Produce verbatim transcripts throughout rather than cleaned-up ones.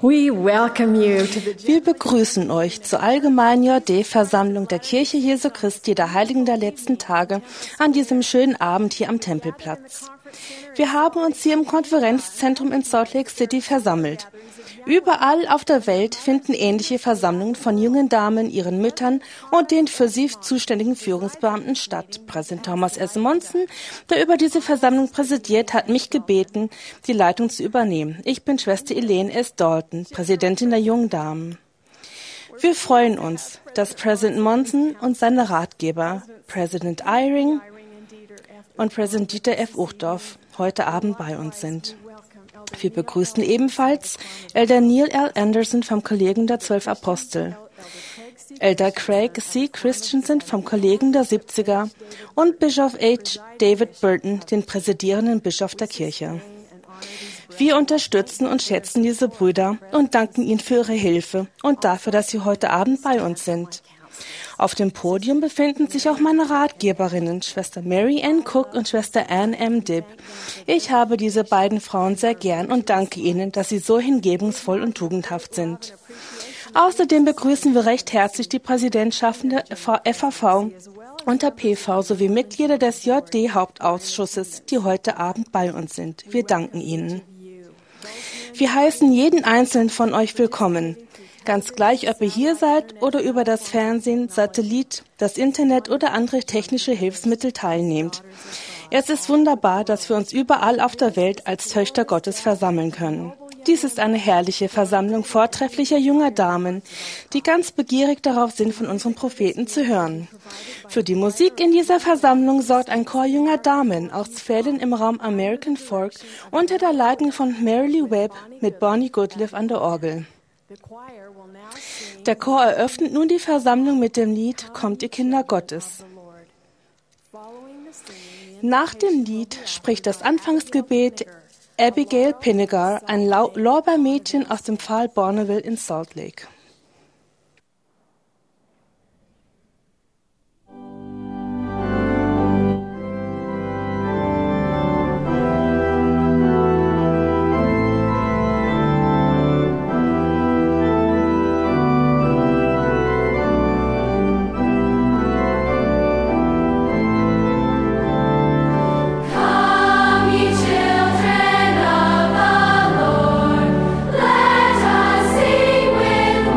We welcome you to the Wir begrüßen euch zur allgemeinen J D-Versammlung der Kirche Jesu Christi der Heiligen der letzten Tage an diesem schönen Abend hier am Tempelplatz. Wir haben uns hier im Konferenzzentrum in Salt Lake City versammelt. Überall auf der Welt finden ähnliche Versammlungen von jungen Damen, ihren Müttern und den für sie zuständigen Führungsbeamten statt. Präsident Thomas S. Monson, der über diese Versammlung präsidiert, hat mich gebeten, die Leitung zu übernehmen. Ich bin Schwester Elaine S. Dalton, Präsidentin der jungen Damen. Wir freuen uns, dass Präsident Monson und seine Ratgeber, Präsident Eyring und Präsident Dieter F. Uchtdorf, heute Abend bei uns sind. Wir begrüßen ebenfalls Elder Neil L. Anderson vom Kollegium der Zwölf Apostel, Elder Craig C. Christensen vom Kollegium der Siebziger und Bischof H. David Burton, den präsidierenden Bischof der Kirche. Wir unterstützen und schätzen diese Brüder und danken ihnen für ihre Hilfe und dafür, dass sie heute Abend bei uns sind. Auf dem Podium befinden sich auch meine Ratgeberinnen, Schwester Mary Ann Cook und Schwester Ann M. Dibb. Ich habe diese beiden Frauen sehr gern und danke ihnen, dass sie so hingebungsvoll und tugendhaft sind. Außerdem begrüßen wir recht herzlich die Präsidentschaften der F A V und der P V sowie Mitglieder des J D-Hauptausschusses, die heute Abend bei uns sind. Wir danken ihnen. Wir heißen jeden Einzelnen von euch willkommen. Ganz gleich, ob ihr hier seid oder über das Fernsehen, Satellit, das Internet oder andere technische Hilfsmittel teilnehmt. Es ist wunderbar, dass wir uns überall auf der Welt als Töchter Gottes versammeln können. Dies ist eine herrliche Versammlung vortrefflicher junger Damen, die ganz begierig darauf sind, von unseren Propheten zu hören. Für die Musik in dieser Versammlung sorgt ein Chor junger Damen aus Pfählen im Raum American Folk unter der Leitung von Mary Lee Webb mit Bonnie Goodliff an der Orgel. Der Chor eröffnet nun die Versammlung mit dem Lied »Kommt ihr Kinder Gottes«. Nach dem Lied spricht das Anfangsgebet Abigail Pinnegar, ein Lorbeermädchen aus dem Pfahl Bonneville in Salt Lake. Children of the Lord, let us sing with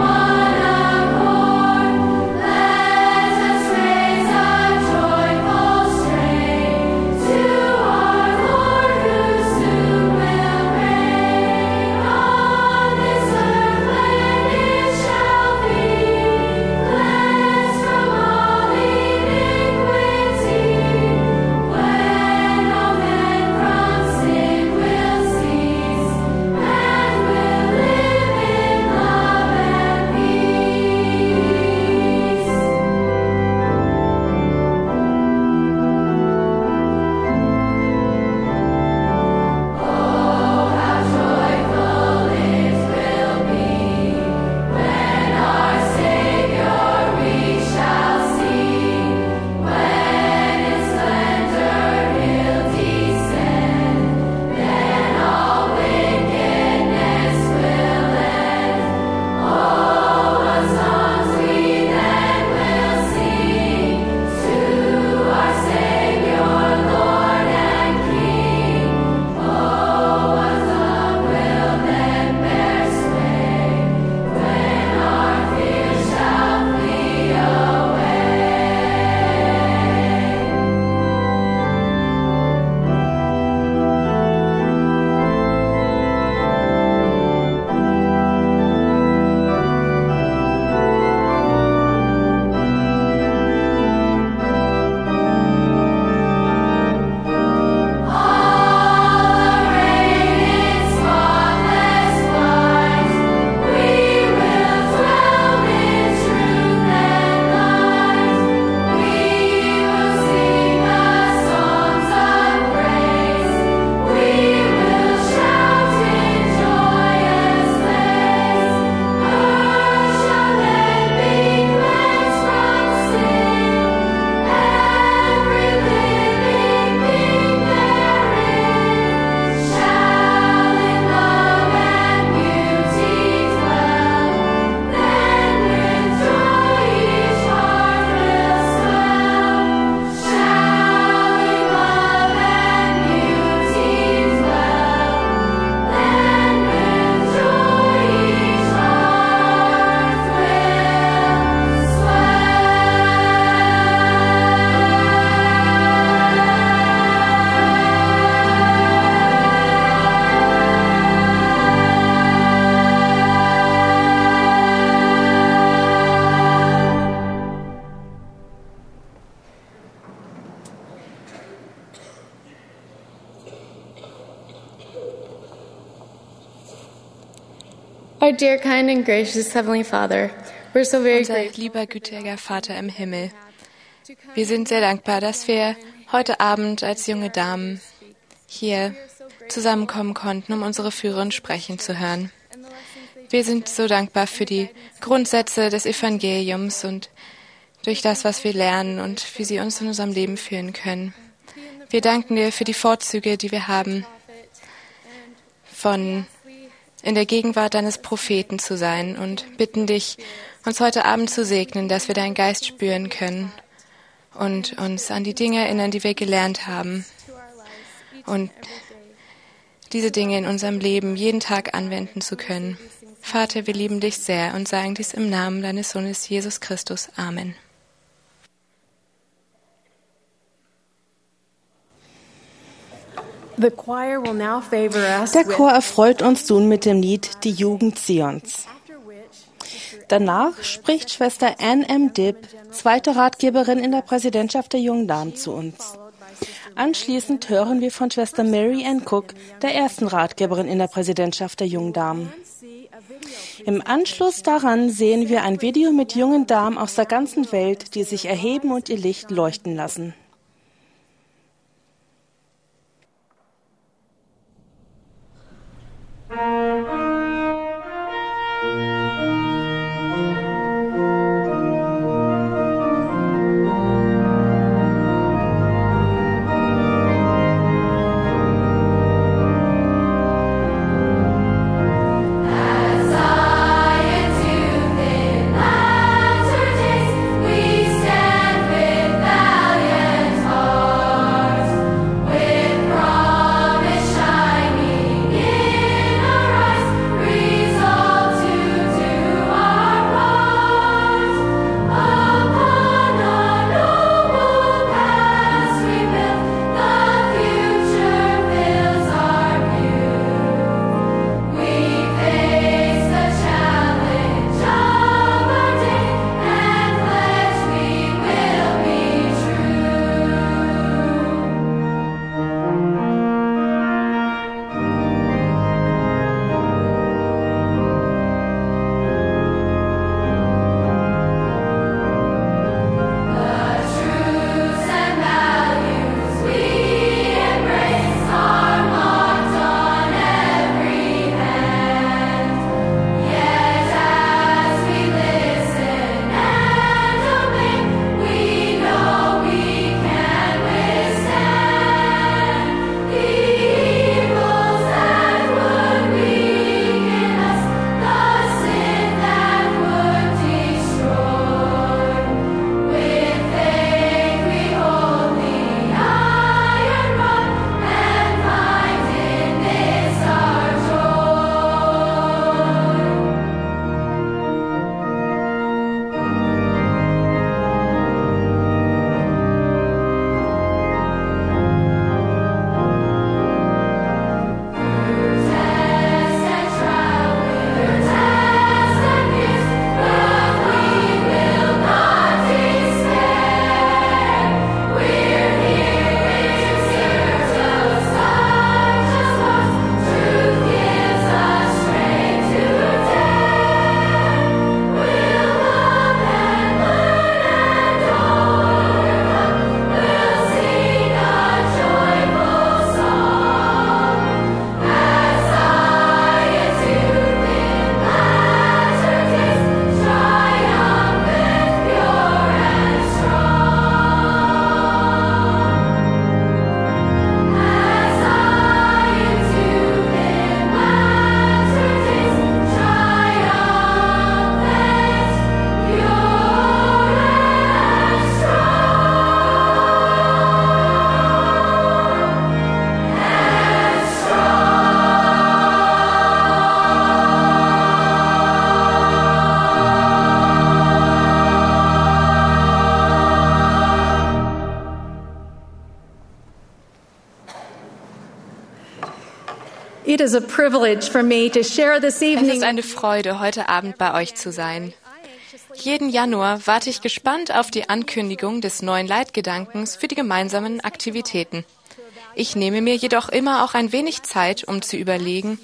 Our dear, kind and gracious Heavenly Father, we're so very Unser grateful. lieber, gütiger Vater im Himmel, wir sind sehr dankbar, dass wir heute Abend als junge Damen hier zusammenkommen konnten, um unsere Führerin sprechen zu hören. Wir sind so dankbar für die Grundsätze des Evangeliums und durch das, was wir lernen und wie sie uns in unserem Leben führen können. Wir danken dir für die Vorzüge, die wir haben, von in der Gegenwart deines Propheten zu sein und bitten dich, uns heute Abend zu segnen, dass wir deinen Geist spüren können und uns an die Dinge erinnern, die wir gelernt haben und diese Dinge in unserem Leben jeden Tag anwenden zu können. Vater, wir lieben dich sehr und sagen dies im Namen deines Sohnes Jesus Christus. Amen. The choir will now favor us Der with- Chor erfreut uns nun mit dem Lied Die Jugend Zions. Danach spricht Schwester Ann M. Dibb, zweite Ratgeberin in der Präsidentschaft der Jungen Damen, zu uns. Anschließend hören wir von Schwester Mary Ann Cook, der ersten Ratgeberin in der Präsidentschaft der Jungen Damen. Im Anschluss daran sehen wir ein Video mit jungen Damen aus der ganzen Welt, die sich erheben und ihr Licht leuchten lassen. We stand with valiant hearts. It is a privilege for me to share this Es evening. ist eine Freude, heute Abend bei euch zu sein. Jeden Januar warte ich gespannt auf die Ankündigung des neuen Leitgedankens für die gemeinsamen Aktivitäten. Ich nehme mir jedoch immer auch ein wenig Zeit, um zu überlegen,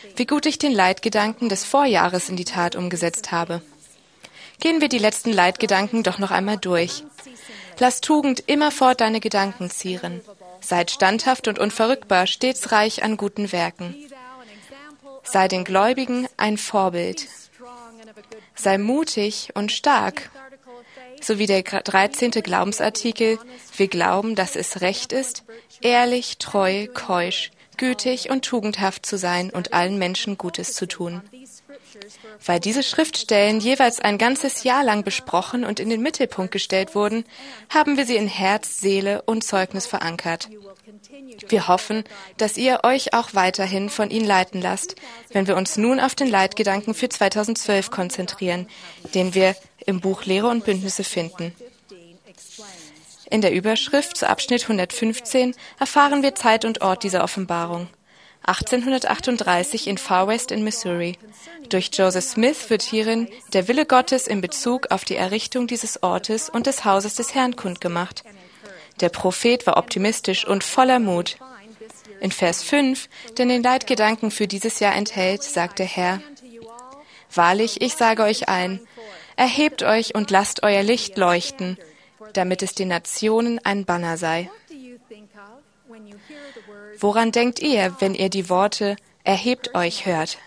wie gut ich den Leitgedanken des Vorjahres in die Tat umgesetzt habe. Gehen wir die letzten Leitgedanken doch noch einmal durch. Lass Tugend immerfort deine Gedanken zieren. Seid standhaft und unverrückbar, stets reich an guten Werken. Sei den Gläubigen ein Vorbild. Sei mutig und stark. So wie der dreizehnte Glaubensartikel, wir glauben, dass es recht ist, ehrlich, treu, keusch, gütig und tugendhaft zu sein und allen Menschen Gutes zu tun. Weil diese Schriftstellen jeweils ein ganzes Jahr lang besprochen und in den Mittelpunkt gestellt wurden, haben wir sie in Herz, Seele und Zeugnis verankert. Wir hoffen, dass ihr euch auch weiterhin von ihnen leiten lasst, wenn wir uns nun auf den Leitgedanken für zweitausendzwölf konzentrieren, den wir im Buch Lehre und Bündnisse finden. In der Überschrift zu Abschnitt hundertfünfzehn erfahren wir Zeit und Ort dieser Offenbarung. achtzehnhundertachtunddreißig in Far West in Missouri. Durch Joseph Smith wird hierin der Wille Gottes in Bezug auf die Errichtung dieses Ortes und des Hauses des Herrn kundgemacht. Der Prophet war optimistisch und voller Mut. In Vers fünf, der den Leitgedanken für dieses Jahr enthält, sagt der Herr: Wahrlich, ich sage euch ein, erhebt euch und lasst euer Licht leuchten, damit es den Nationen ein Banner sei. Woran denkt ihr, wenn ihr die Worte erhebt euch hört?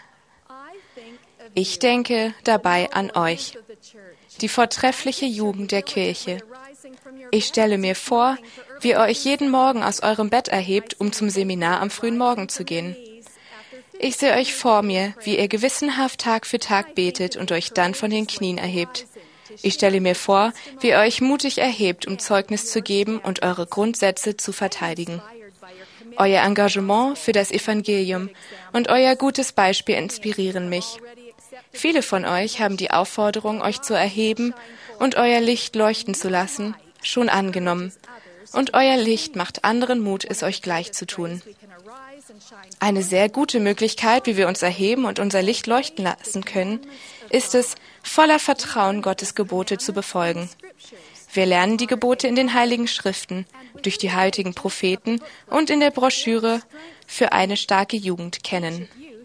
Ich denke dabei an euch, die vortreffliche Jugend der Kirche. Ich stelle mir vor, wie ihr euch jeden Morgen aus eurem Bett erhebt, um zum Seminar am frühen Morgen zu gehen. Ich sehe euch vor mir, wie ihr gewissenhaft Tag für Tag betet und euch dann von den Knien erhebt. Ich stelle mir vor, wie ihr euch mutig erhebt, um Zeugnis zu geben und eure Grundsätze zu verteidigen. Euer Engagement für das Evangelium und euer gutes Beispiel inspirieren mich. Viele von euch haben die Aufforderung, euch zu erheben und euer Licht leuchten zu lassen, schon angenommen. Und euer Licht macht anderen Mut, es euch gleich zu tun. Eine sehr gute Möglichkeit, wie wir uns erheben und unser Licht leuchten lassen können, ist es, voller Vertrauen Gottes Gebote zu befolgen. Wir lernen die Gebote in den Heiligen Schriften, durch die heutigen Propheten und in der Broschüre für eine starke Jugend kennen.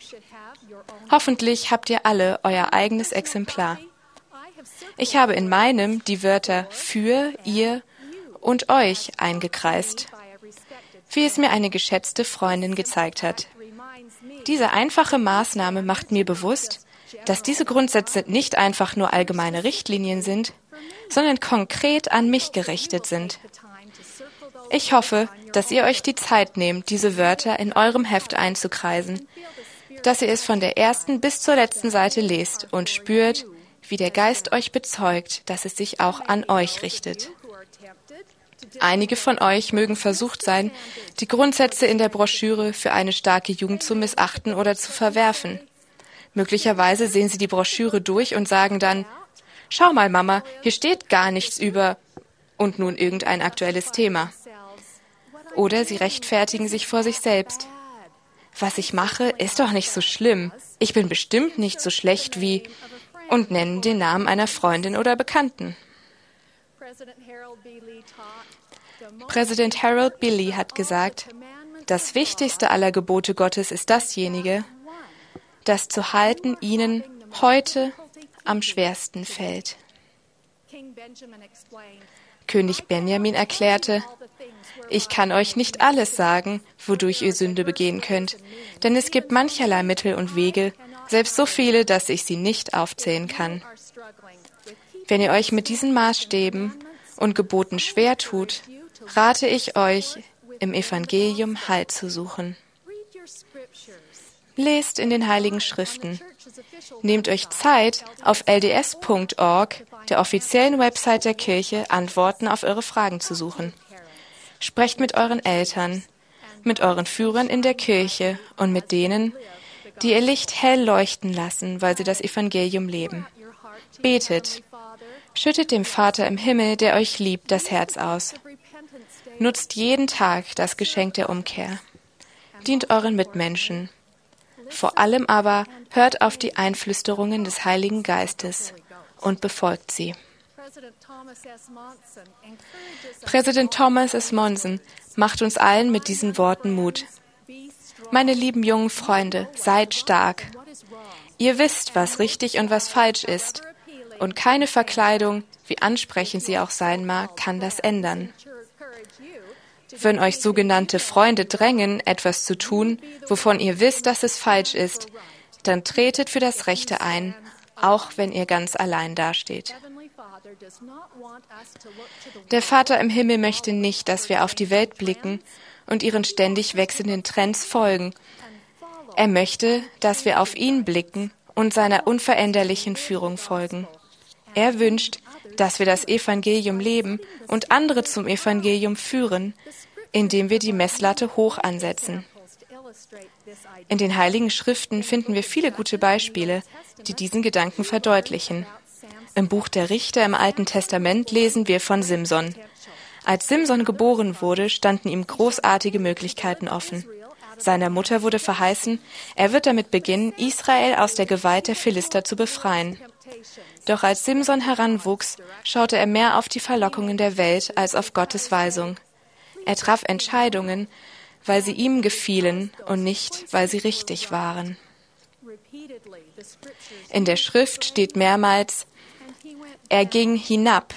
Hoffentlich habt ihr alle euer eigenes Exemplar. Ich habe in meinem die Wörter für, ihr und euch eingekreist, wie es mir eine geschätzte Freundin gezeigt hat. Diese einfache Maßnahme macht mir bewusst, dass diese Grundsätze nicht einfach nur allgemeine Richtlinien sind, sondern konkret an mich gerichtet sind. Ich hoffe, dass ihr euch die Zeit nehmt, diese Wörter in eurem Heft einzukreisen, dass ihr es von der ersten bis zur letzten Seite lest und spürt, wie der Geist euch bezeugt, dass es sich auch an euch richtet. Einige von euch mögen versucht sein, die Grundsätze in der Broschüre für eine starke Jugend zu missachten oder zu verwerfen. Möglicherweise sehen sie die Broschüre durch und sagen dann: Schau mal, Mama, hier steht gar nichts über und nun irgendein aktuelles Thema. Oder sie rechtfertigen sich vor sich selbst. Was ich mache, ist doch nicht so schlimm. Ich bin bestimmt nicht so schlecht wie... und nennen den Namen einer Freundin oder Bekannten. Präsident Harold B. Lee hat gesagt, das wichtigste aller Gebote Gottes ist dasjenige, das zu halten ihnen heute am schwersten fällt. König Benjamin erklärte, ich kann euch nicht alles sagen, wodurch ihr Sünde begehen könnt, denn es gibt mancherlei Mittel und Wege, selbst so viele, dass ich sie nicht aufzählen kann. Wenn ihr euch mit diesen Maßstäben und Geboten schwer tut, rate ich euch, im Evangelium Halt zu suchen. Lest in den Heiligen Schriften. Nehmt euch Zeit, auf L D S Punkt org, der offiziellen Website der Kirche, Antworten auf eure Fragen zu suchen. Sprecht mit euren Eltern, mit euren Führern in der Kirche und mit denen, die ihr Licht hell leuchten lassen, weil sie das Evangelium leben. Betet. Schüttet dem Vater im Himmel, der euch liebt, das Herz aus. Nutzt jeden Tag das Geschenk der Umkehr. Dient euren Mitmenschen. Vor allem aber hört auf die Einflüsterungen des Heiligen Geistes und befolgt sie. Präsident Thomas S. Monson macht uns allen mit diesen Worten Mut. Meine lieben jungen Freunde, seid stark. Ihr wisst, was richtig und was falsch ist. Und keine Verkleidung, wie ansprechend sie auch sein mag, kann das ändern. Wenn euch sogenannte Freunde drängen, etwas zu tun, wovon ihr wisst, dass es falsch ist, dann tretet für das Rechte ein, auch wenn ihr ganz allein dasteht. Der Vater im Himmel möchte nicht, dass wir auf die Welt blicken und ihren ständig wechselnden Trends folgen. Er möchte, dass wir auf ihn blicken und seiner unveränderlichen Führung folgen. Er wünscht, dass wir das Evangelium leben und andere zum Evangelium führen, indem wir die Messlatte hoch ansetzen. In den Heiligen Schriften finden wir viele gute Beispiele, die diesen Gedanken verdeutlichen. Im Buch der Richter im Alten Testament lesen wir von Simson. Als Simson geboren wurde, standen ihm großartige Möglichkeiten offen. Seiner Mutter wurde verheißen, er wird damit beginnen, Israel aus der Gewalt der Philister zu befreien. Doch als Simson heranwuchs, schaute er mehr auf die Verlockungen der Welt als auf Gottes Weisung. Er traf Entscheidungen, weil sie ihm gefielen und nicht, weil sie richtig waren. In der Schrift steht mehrmals, er ging hinab.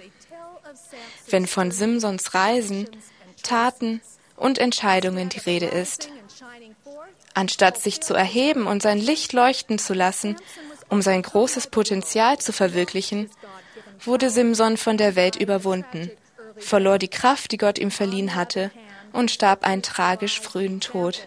Wenn von Simsons Reisen, Taten und Entscheidungen die Rede ist. Anstatt sich zu erheben und sein Licht leuchten zu lassen, um sein großes Potenzial zu verwirklichen, wurde Simson von der Welt überwunden, verlor die Kraft, die Gott ihm verliehen hatte, und starb einen tragisch frühen Tod.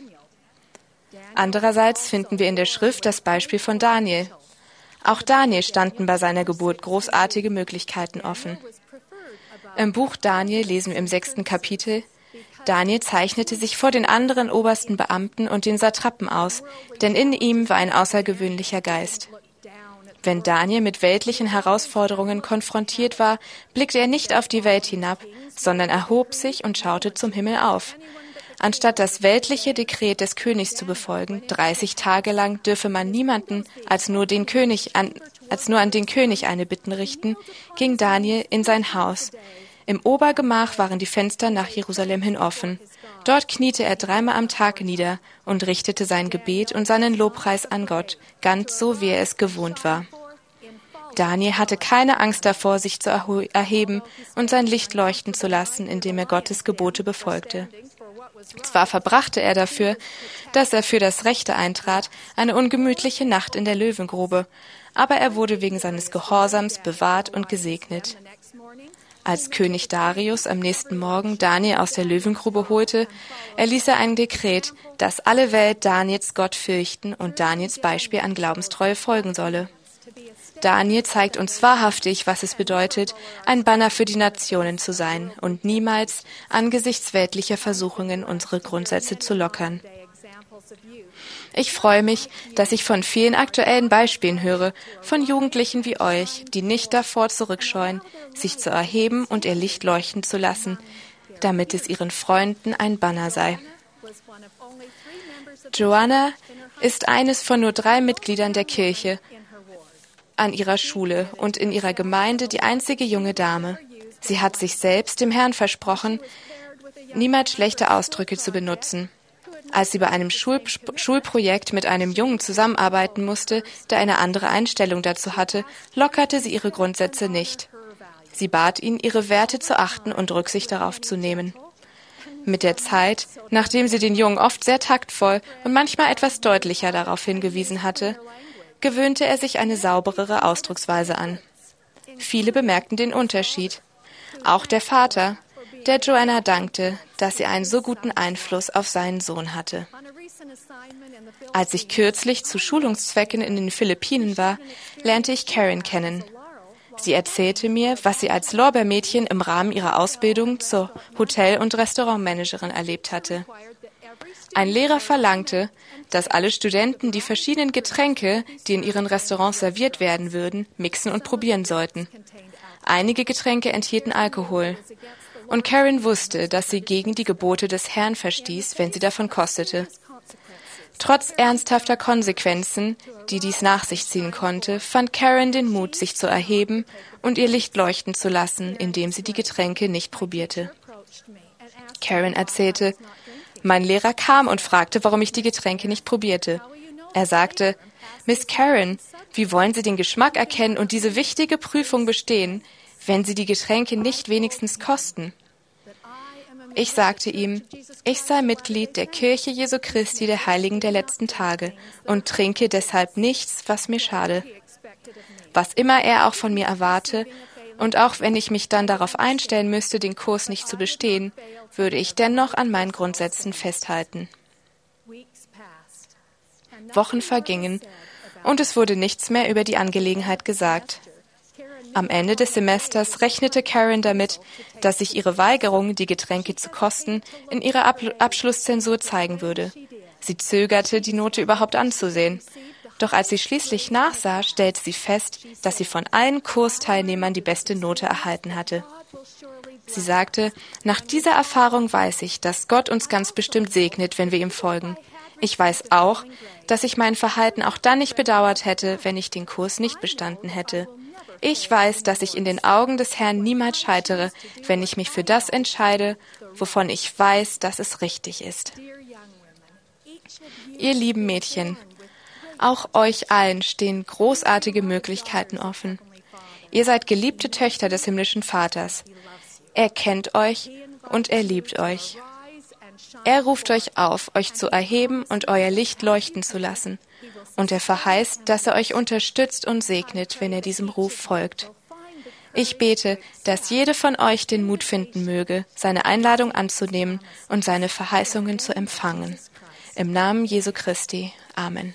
Andererseits finden wir in der Schrift das Beispiel von Daniel. Auch Daniel standen bei seiner Geburt großartige Möglichkeiten offen. Im Buch Daniel lesen wir im sechsten Kapitel, Daniel zeichnete sich vor den anderen obersten Beamten und den Satrapen aus, denn in ihm war ein außergewöhnlicher Geist. Wenn Daniel mit weltlichen Herausforderungen konfrontiert war, blickte er nicht auf die Welt hinab, sondern erhob sich und schaute zum Himmel auf. Anstatt das weltliche Dekret des Königs zu befolgen, dreißig Tage lang dürfe man niemanden als nur den König an, als nur an den König eine Bitten richten, ging Daniel in sein Haus. Im Obergemach waren die Fenster nach Jerusalem hin offen. Dort kniete er dreimal am Tag nieder und richtete sein Gebet und seinen Lobpreis an Gott, ganz so, wie er es gewohnt war. Daniel hatte keine Angst davor, sich zu erheben und sein Licht leuchten zu lassen, indem er Gottes Gebote befolgte. Zwar verbrachte er dafür, dass er für das Rechte eintrat, eine ungemütliche Nacht in der Löwengrube, aber er wurde wegen seines Gehorsams bewahrt und gesegnet. Als König Darius am nächsten Morgen Daniel aus der Löwengrube holte, erließ er ein Dekret, dass alle Welt Daniels Gott fürchten und Daniels Beispiel an Glaubenstreue folgen solle. Daniel zeigt uns wahrhaftig, was es bedeutet, ein Banner für die Nationen zu sein und niemals angesichts weltlicher Versuchungen unsere Grundsätze zu lockern. Ich freue mich, dass ich von vielen aktuellen Beispielen höre, von Jugendlichen wie euch, die nicht davor zurückscheuen, sich zu erheben und ihr Licht leuchten zu lassen, damit es ihren Freunden ein Banner sei. Joanna ist eines von nur drei Mitgliedern der Kirche an ihrer Schule und in ihrer Gemeinde die einzige junge Dame. Sie hat sich selbst dem Herrn versprochen, niemals schlechte Ausdrücke zu benutzen. Als sie bei einem Schul- Schulprojekt mit einem Jungen zusammenarbeiten musste, der eine andere Einstellung dazu hatte, lockerte sie ihre Grundsätze nicht. Sie bat ihn, ihre Werte zu achten und Rücksicht darauf zu nehmen. Mit der Zeit, nachdem sie den Jungen oft sehr taktvoll und manchmal etwas deutlicher darauf hingewiesen hatte, gewöhnte er sich eine sauberere Ausdrucksweise an. Viele bemerkten den Unterschied. Auch der Vater, der Joanna dankte, dass sie einen so guten Einfluss auf seinen Sohn hatte. Als ich kürzlich zu Schulungszwecken in den Philippinen war, lernte ich Karen kennen. Sie erzählte mir, was sie als Lorbeermädchen im Rahmen ihrer Ausbildung zur Hotel- und Restaurantmanagerin erlebt hatte. Ein Lehrer verlangte, dass alle Studenten die verschiedenen Getränke, die in ihren Restaurants serviert werden würden, mixen und probieren sollten. Einige Getränke enthielten Alkohol. Und Karen wusste, dass sie gegen die Gebote des Herrn verstieß, wenn sie davon kostete. Trotz ernsthafter Konsequenzen, die dies nach sich ziehen konnte, fand Karen den Mut, sich zu erheben und ihr Licht leuchten zu lassen, indem sie die Getränke nicht probierte. Karen erzählte, Mein Lehrer kam und fragte, warum ich die Getränke nicht probierte. Er sagte, Miss Karen, wie wollen Sie den Geschmack erkennen und diese wichtige Prüfung bestehen, wenn Sie die Getränke nicht wenigstens kosten? Ich sagte ihm, ich sei Mitglied der Kirche Jesu Christi der Heiligen der letzten Tage und trinke deshalb nichts, was mir schade. Was immer er auch von mir erwarte, und auch wenn ich mich dann darauf einstellen müsste, den Kurs nicht zu bestehen, würde ich dennoch an meinen Grundsätzen festhalten. Wochen vergingen, und es wurde nichts mehr über die Angelegenheit gesagt. Am Ende des Semesters rechnete Karen damit, dass sich ihre Weigerung, die Getränke zu kosten, in ihrer Ab- Abschlusszensur zeigen würde. Sie zögerte, die Note überhaupt anzusehen. Doch als sie schließlich nachsah, stellte sie fest, dass sie von allen Kursteilnehmern die beste Note erhalten hatte. Sie sagte, nach dieser Erfahrung weiß ich, dass Gott uns ganz bestimmt segnet, wenn wir ihm folgen. Ich weiß auch, dass ich mein Verhalten auch dann nicht bedauert hätte, wenn ich den Kurs nicht bestanden hätte. Ich weiß, dass ich in den Augen des Herrn niemals scheitere, wenn ich mich für das entscheide, wovon ich weiß, dass es richtig ist. Ihr lieben Mädchen, auch euch allen stehen großartige Möglichkeiten offen. Ihr seid geliebte Töchter des himmlischen Vaters. Er kennt euch und er liebt euch. Er ruft euch auf, euch zu erheben und euer Licht leuchten zu lassen. Und er verheißt, dass er euch unterstützt und segnet, wenn ihr diesem Ruf folgt. Ich bete, dass jede von euch den Mut finden möge, seine Einladung anzunehmen und seine Verheißungen zu empfangen. Im Namen Jesu Christi. Amen.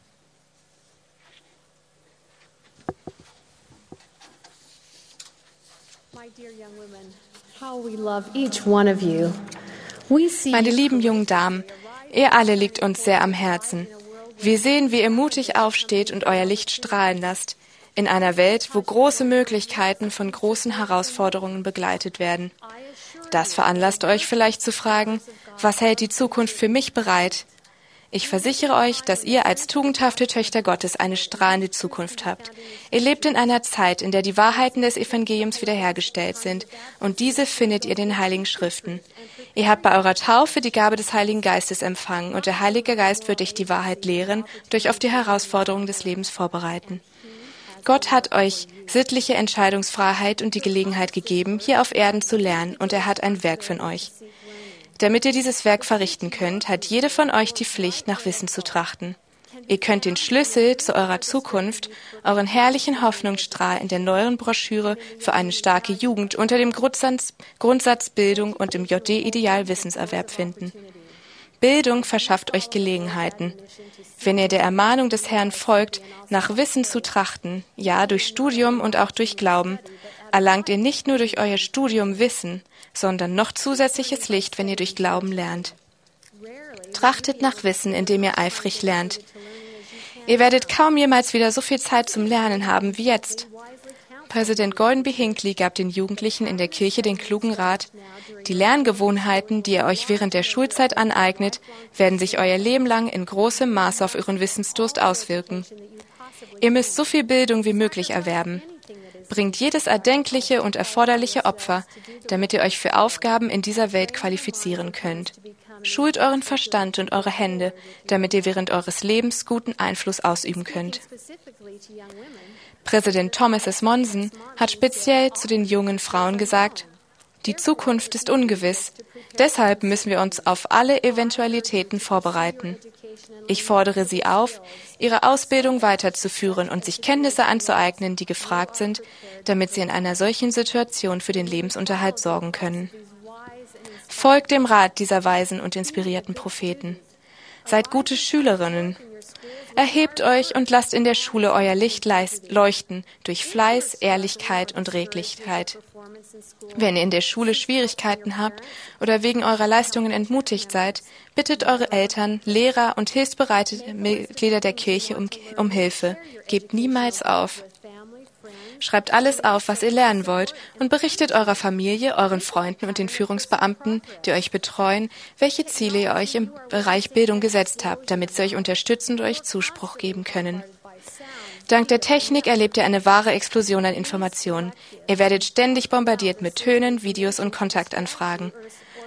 Meine lieben jungen Damen, ihr alle liegt uns sehr am Herzen. Wir sehen, wie ihr mutig aufsteht und euer Licht strahlen lasst, in einer Welt, wo große Möglichkeiten von großen Herausforderungen begleitet werden. Das veranlasst euch vielleicht zu fragen, was hält die Zukunft für mich bereit? Ich versichere euch, dass ihr als tugendhafte Töchter Gottes eine strahlende Zukunft habt. Ihr lebt in einer Zeit, in der die Wahrheiten des Evangeliums wiederhergestellt sind, und diese findet ihr in den Heiligen Schriften. Ihr habt bei eurer Taufe die Gabe des Heiligen Geistes empfangen, und der Heilige Geist wird euch die Wahrheit lehren und euch auf die Herausforderungen des Lebens vorbereiten. Gott hat euch sittliche Entscheidungsfreiheit und die Gelegenheit gegeben, hier auf Erden zu lernen, und er hat ein Werk von euch. Damit ihr dieses Werk verrichten könnt, hat jede von euch die Pflicht, nach Wissen zu trachten. Ihr könnt den Schlüssel zu eurer Zukunft, euren herrlichen Hoffnungsstrahl in der neueren Broschüre für eine starke Jugend unter dem Grundsatz, Grundsatz Bildung und im J D-Ideal Wissenserwerb finden. Bildung verschafft euch Gelegenheiten. Wenn ihr der Ermahnung des Herrn folgt, nach Wissen zu trachten, ja durch Studium und auch durch Glauben, erlangt ihr nicht nur durch euer Studium Wissen, sondern noch zusätzliches Licht, wenn ihr durch Glauben lernt. Trachtet nach Wissen, indem ihr eifrig lernt. Ihr werdet kaum jemals wieder so viel Zeit zum Lernen haben wie jetzt. Präsident Gordon B. Hinckley gab den Jugendlichen in der Kirche den klugen Rat: Die Lerngewohnheiten, die ihr euch während der Schulzeit aneignet, werden sich euer Leben lang in großem Maße auf euren Wissensdurst auswirken. Ihr müsst so viel Bildung wie möglich erwerben. Bringt jedes erdenkliche und erforderliche Opfer, damit ihr euch für Aufgaben in dieser Welt qualifizieren könnt. Schult euren Verstand und eure Hände, damit ihr während eures Lebens guten Einfluss ausüben könnt. Präsident Thomas S. Monson hat speziell zu den jungen Frauen gesagt: Die Zukunft ist ungewiss, deshalb müssen wir uns auf alle Eventualitäten vorbereiten. Ich fordere Sie auf, Ihre Ausbildung weiterzuführen und sich Kenntnisse anzueignen, die gefragt sind, damit Sie in einer solchen Situation für den Lebensunterhalt sorgen können. Folgt dem Rat dieser weisen und inspirierten Propheten. Seid gute Schülerinnen. Erhebt euch und lasst in der Schule euer Licht leuchten durch Fleiß, Ehrlichkeit und Redlichkeit. Wenn ihr in der Schule Schwierigkeiten habt oder wegen eurer Leistungen entmutigt seid, bittet eure Eltern, Lehrer und hilfsbereite Mitglieder der Kirche um, um Hilfe. Gebt niemals auf. Schreibt alles auf, was ihr lernen wollt, und berichtet eurer Familie, euren Freunden und den Führungsbeamten, die euch betreuen, welche Ziele ihr euch im Bereich Bildung gesetzt habt, damit sie euch unterstützen und euch Zuspruch geben können. Dank der Technik erlebt ihr eine wahre Explosion an Informationen. Ihr werdet ständig bombardiert mit Tönen, Videos und Kontaktanfragen.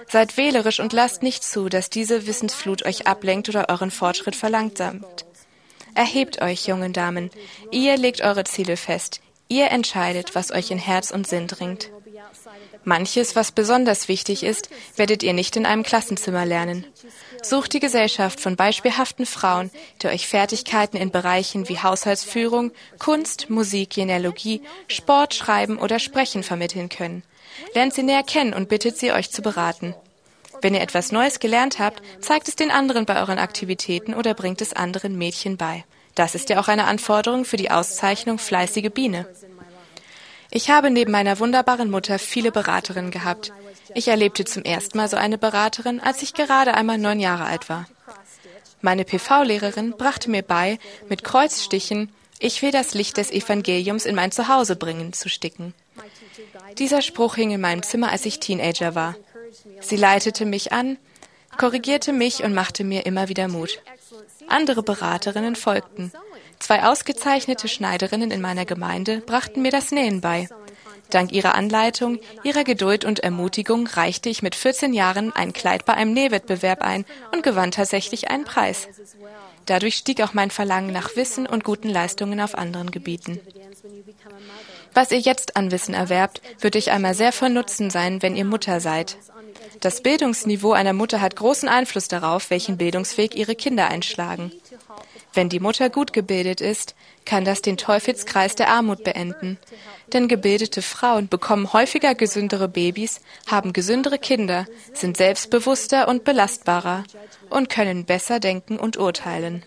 Seid wählerisch und lasst nicht zu, dass diese Wissensflut euch ablenkt oder euren Fortschritt verlangsamt. Erhebt euch, jungen Damen. Ihr legt eure Ziele fest. Ihr entscheidet, was euch in Herz und Sinn dringt. Manches, was besonders wichtig ist, werdet ihr nicht in einem Klassenzimmer lernen. Sucht die Gesellschaft von beispielhaften Frauen, die euch Fertigkeiten in Bereichen wie Haushaltsführung, Kunst, Musik, Genealogie, Sport, Schreiben oder Sprechen vermitteln können. Lernt sie näher kennen und bittet sie, euch zu beraten. Wenn ihr etwas Neues gelernt habt, zeigt es den anderen bei euren Aktivitäten oder bringt es anderen Mädchen bei. Das ist ja auch eine Anforderung für die Auszeichnung fleißige Biene. Ich habe neben meiner wunderbaren Mutter viele Beraterinnen gehabt. Ich erlebte zum ersten Mal so eine Beraterin, als ich gerade einmal neun Jahre alt war. Meine P V-Lehrerin brachte mir bei, mit Kreuzstichen „Ich will das Licht des Evangeliums in mein Zuhause bringen" zu sticken. Dieser Spruch hing in meinem Zimmer, als ich Teenager war. Sie leitete mich an, korrigierte mich und machte mir immer wieder Mut. Andere Beraterinnen folgten. Zwei ausgezeichnete Schneiderinnen in meiner Gemeinde brachten mir das Nähen bei. Dank ihrer Anleitung, ihrer Geduld und Ermutigung reichte ich mit vierzehn Jahren ein Kleid bei einem Nähwettbewerb ein und gewann tatsächlich einen Preis. Dadurch stieg auch mein Verlangen nach Wissen und guten Leistungen auf anderen Gebieten. Was ihr jetzt an Wissen erwerbt, wird euch einmal sehr von Nutzen sein, wenn ihr Mutter seid. Das Bildungsniveau einer Mutter hat großen Einfluss darauf, welchen Bildungsweg ihre Kinder einschlagen. Wenn die Mutter gut gebildet ist, kann das den Teufelskreis der Armut beenden. Denn gebildete Frauen bekommen häufiger gesündere Babys, haben gesündere Kinder, sind selbstbewusster und belastbarer und können besser denken und urteilen.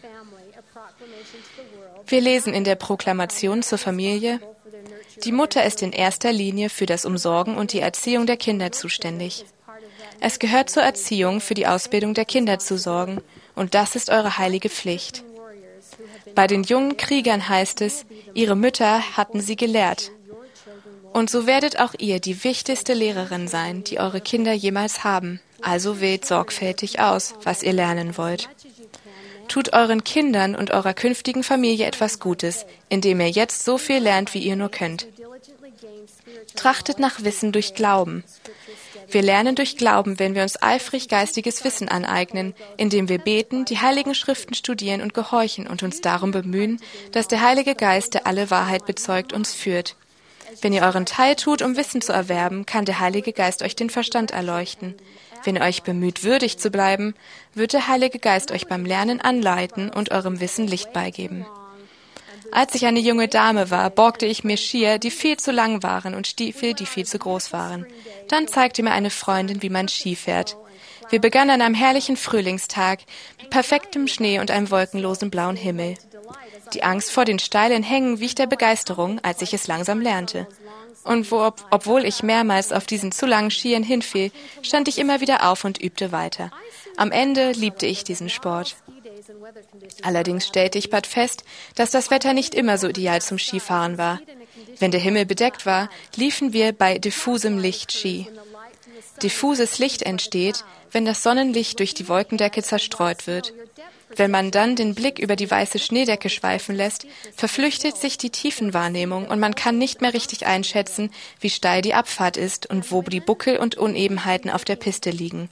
Wir lesen in der Proklamation zur Familie: Die Mutter ist in erster Linie für das Umsorgen und die Erziehung der Kinder zuständig. Es gehört zur Erziehung, für die Ausbildung der Kinder zu sorgen, und das ist eure heilige Pflicht. Bei den jungen Kriegern heißt es, ihre Mütter hatten sie gelehrt. Und so werdet auch ihr die wichtigste Lehrerin sein, die eure Kinder jemals haben. Also wählt sorgfältig aus, was ihr lernen wollt. Tut euren Kindern und eurer künftigen Familie etwas Gutes, indem ihr jetzt so viel lernt, wie ihr nur könnt. Trachtet nach Wissen durch Glauben. Wir lernen durch Glauben, wenn wir uns eifrig geistiges Wissen aneignen, indem wir beten, die Heiligen Schriften studieren und gehorchen und uns darum bemühen, dass der Heilige Geist, der alle Wahrheit bezeugt, uns führt. Wenn ihr euren Teil tut, um Wissen zu erwerben, kann der Heilige Geist euch den Verstand erleuchten. Wenn ihr euch bemüht, würdig zu bleiben, wird der Heilige Geist euch beim Lernen anleiten und eurem Wissen Licht beigeben. Als ich eine junge Dame war, borgte ich mir Skier, die viel zu lang waren, und Stiefel, die viel zu groß waren. Dann zeigte mir eine Freundin, wie man Ski fährt. Wir begannen an einem herrlichen Frühlingstag, mit perfektem Schnee und einem wolkenlosen blauen Himmel. Die Angst vor den steilen Hängen wich der Begeisterung, als ich es langsam lernte. Und wo, ob, obwohl ich mehrmals auf diesen zu langen Skiern hinfiel, stand ich immer wieder auf und übte weiter. Am Ende liebte ich diesen Sport. Allerdings stellte ich bald fest, dass das Wetter nicht immer so ideal zum Skifahren war. Wenn der Himmel bedeckt war, liefen wir bei diffusem Licht Ski. Diffuses Licht entsteht, wenn das Sonnenlicht durch die Wolkendecke zerstreut wird. Wenn man dann den Blick über die weiße Schneedecke schweifen lässt, verflüchtigt sich die Tiefenwahrnehmung und man kann nicht mehr richtig einschätzen, wie steil die Abfahrt ist und wo die Buckel und Unebenheiten auf der Piste liegen.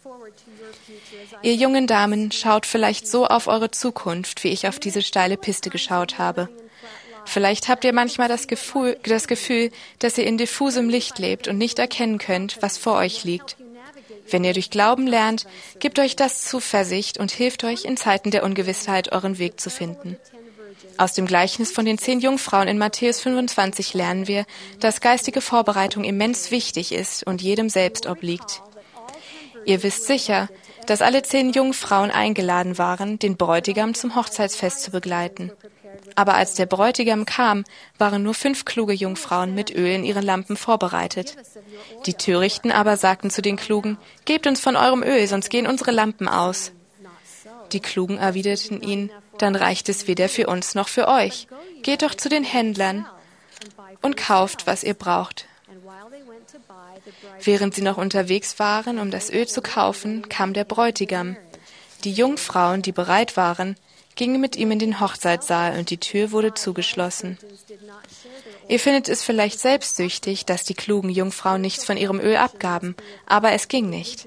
Ihr jungen Damen schaut vielleicht so auf eure Zukunft, wie ich auf diese steile Piste geschaut habe. Vielleicht habt ihr manchmal das Gefühl, das Gefühl, dass ihr in diffusem Licht lebt und nicht erkennen könnt, was vor euch liegt. Wenn ihr durch Glauben lernt, gibt euch das Zuversicht und hilft euch, in Zeiten der Ungewissheit euren Weg zu finden. Aus dem Gleichnis von den zehn Jungfrauen in Matthäus fünfundzwanzig lernen wir, dass geistige Vorbereitung immens wichtig ist und jedem selbst obliegt. Ihr wisst sicher, dass alle zehn Jungfrauen eingeladen waren, den Bräutigam zum Hochzeitsfest zu begleiten. Aber als der Bräutigam kam, waren nur fünf kluge Jungfrauen mit Öl in ihren Lampen vorbereitet. Die Törichten aber sagten zu den Klugen: Gebt uns von eurem Öl, sonst gehen unsere Lampen aus. Die Klugen erwiderten ihnen: Dann reicht es weder für uns noch für euch. Geht doch zu den Händlern und kauft, was ihr braucht. Während sie noch unterwegs waren, um das Öl zu kaufen, kam der Bräutigam. Die Jungfrauen, die bereit waren, gingen mit ihm in den Hochzeitssaal und die Tür wurde zugeschlossen. Ihr findet es vielleicht selbstsüchtig, dass die klugen Jungfrauen nichts von ihrem Öl abgaben, aber es ging nicht.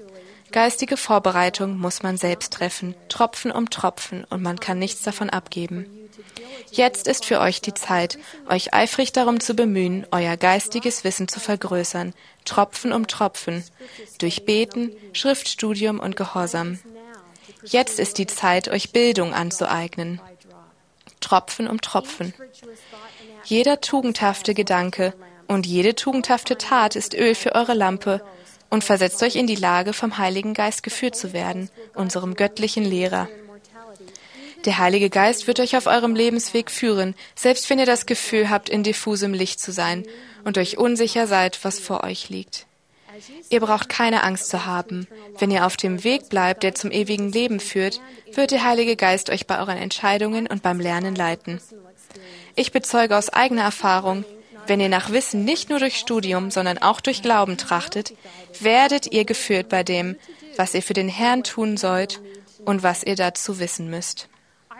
Geistige Vorbereitung muss man selbst treffen, Tropfen um Tropfen, und man kann nichts davon abgeben. Jetzt ist für euch die Zeit, euch eifrig darum zu bemühen, euer geistiges Wissen zu vergrößern, Tropfen um Tropfen, durch Beten, Schriftstudium und Gehorsam. Jetzt ist die Zeit, euch Bildung anzueignen, Tropfen um Tropfen. Jeder tugendhafte Gedanke und jede tugendhafte Tat ist Öl für eure Lampe und versetzt euch in die Lage, vom Heiligen Geist geführt zu werden, unserem göttlichen Lehrer. Der Heilige Geist wird euch auf eurem Lebensweg führen, selbst wenn ihr das Gefühl habt, in diffusem Licht zu sein und euch unsicher seid, was vor euch liegt. Ihr braucht keine Angst zu haben. Wenn ihr auf dem Weg bleibt, der zum ewigen Leben führt, wird der Heilige Geist euch bei euren Entscheidungen und beim Lernen leiten. Ich bezeuge aus eigener Erfahrung, wenn ihr nach Wissen nicht nur durch Studium, sondern auch durch Glauben trachtet, werdet ihr geführt bei dem, was ihr für den Herrn tun sollt und was ihr dazu wissen müsst.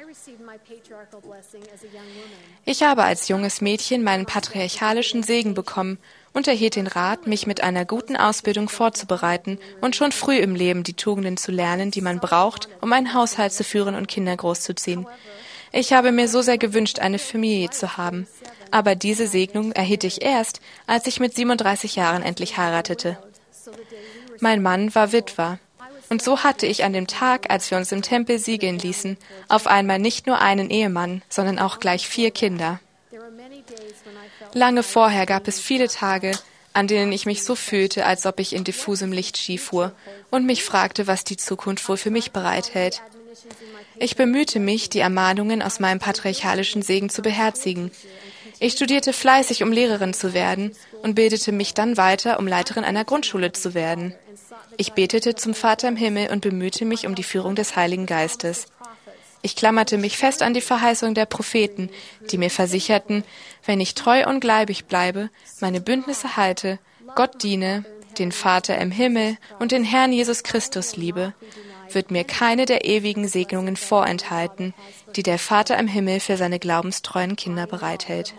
Ich habe als junges Mädchen meinen patriarchalischen Segen bekommen und erhielt den Rat, mich mit einer guten Ausbildung vorzubereiten und schon früh im Leben die Tugenden zu lernen, die man braucht, um einen Haushalt zu führen und Kinder großzuziehen. Ich habe mir so sehr gewünscht, eine Familie zu haben. Aber diese Segnung erhielt ich erst, als ich mit siebenunddreißig Jahren endlich heiratete. Mein Mann war Witwer. Und so hatte ich an dem Tag, als wir uns im Tempel siegeln ließen, auf einmal nicht nur einen Ehemann, sondern auch gleich vier Kinder. Lange vorher gab es viele Tage, an denen ich mich so fühlte, als ob ich in diffusem Licht Ski fuhr und mich fragte, was die Zukunft wohl für mich bereithält. Ich bemühte mich, die Ermahnungen aus meinem patriarchalischen Segen zu beherzigen. Ich studierte fleißig, um Lehrerin zu werden, und bildete mich dann weiter, um Leiterin einer Grundschule zu werden. Ich betete zum Vater im Himmel und bemühte mich um die Führung des Heiligen Geistes. Ich klammerte mich fest an die Verheißung der Propheten, die mir versicherten, wenn ich treu und gläubig bleibe, meine Bündnisse halte, Gott diene, den Vater im Himmel und den Herrn Jesus Christus liebe, wird mir keine der ewigen Segnungen vorenthalten, die der Vater im Himmel für seine glaubenstreuen Kinder bereithält.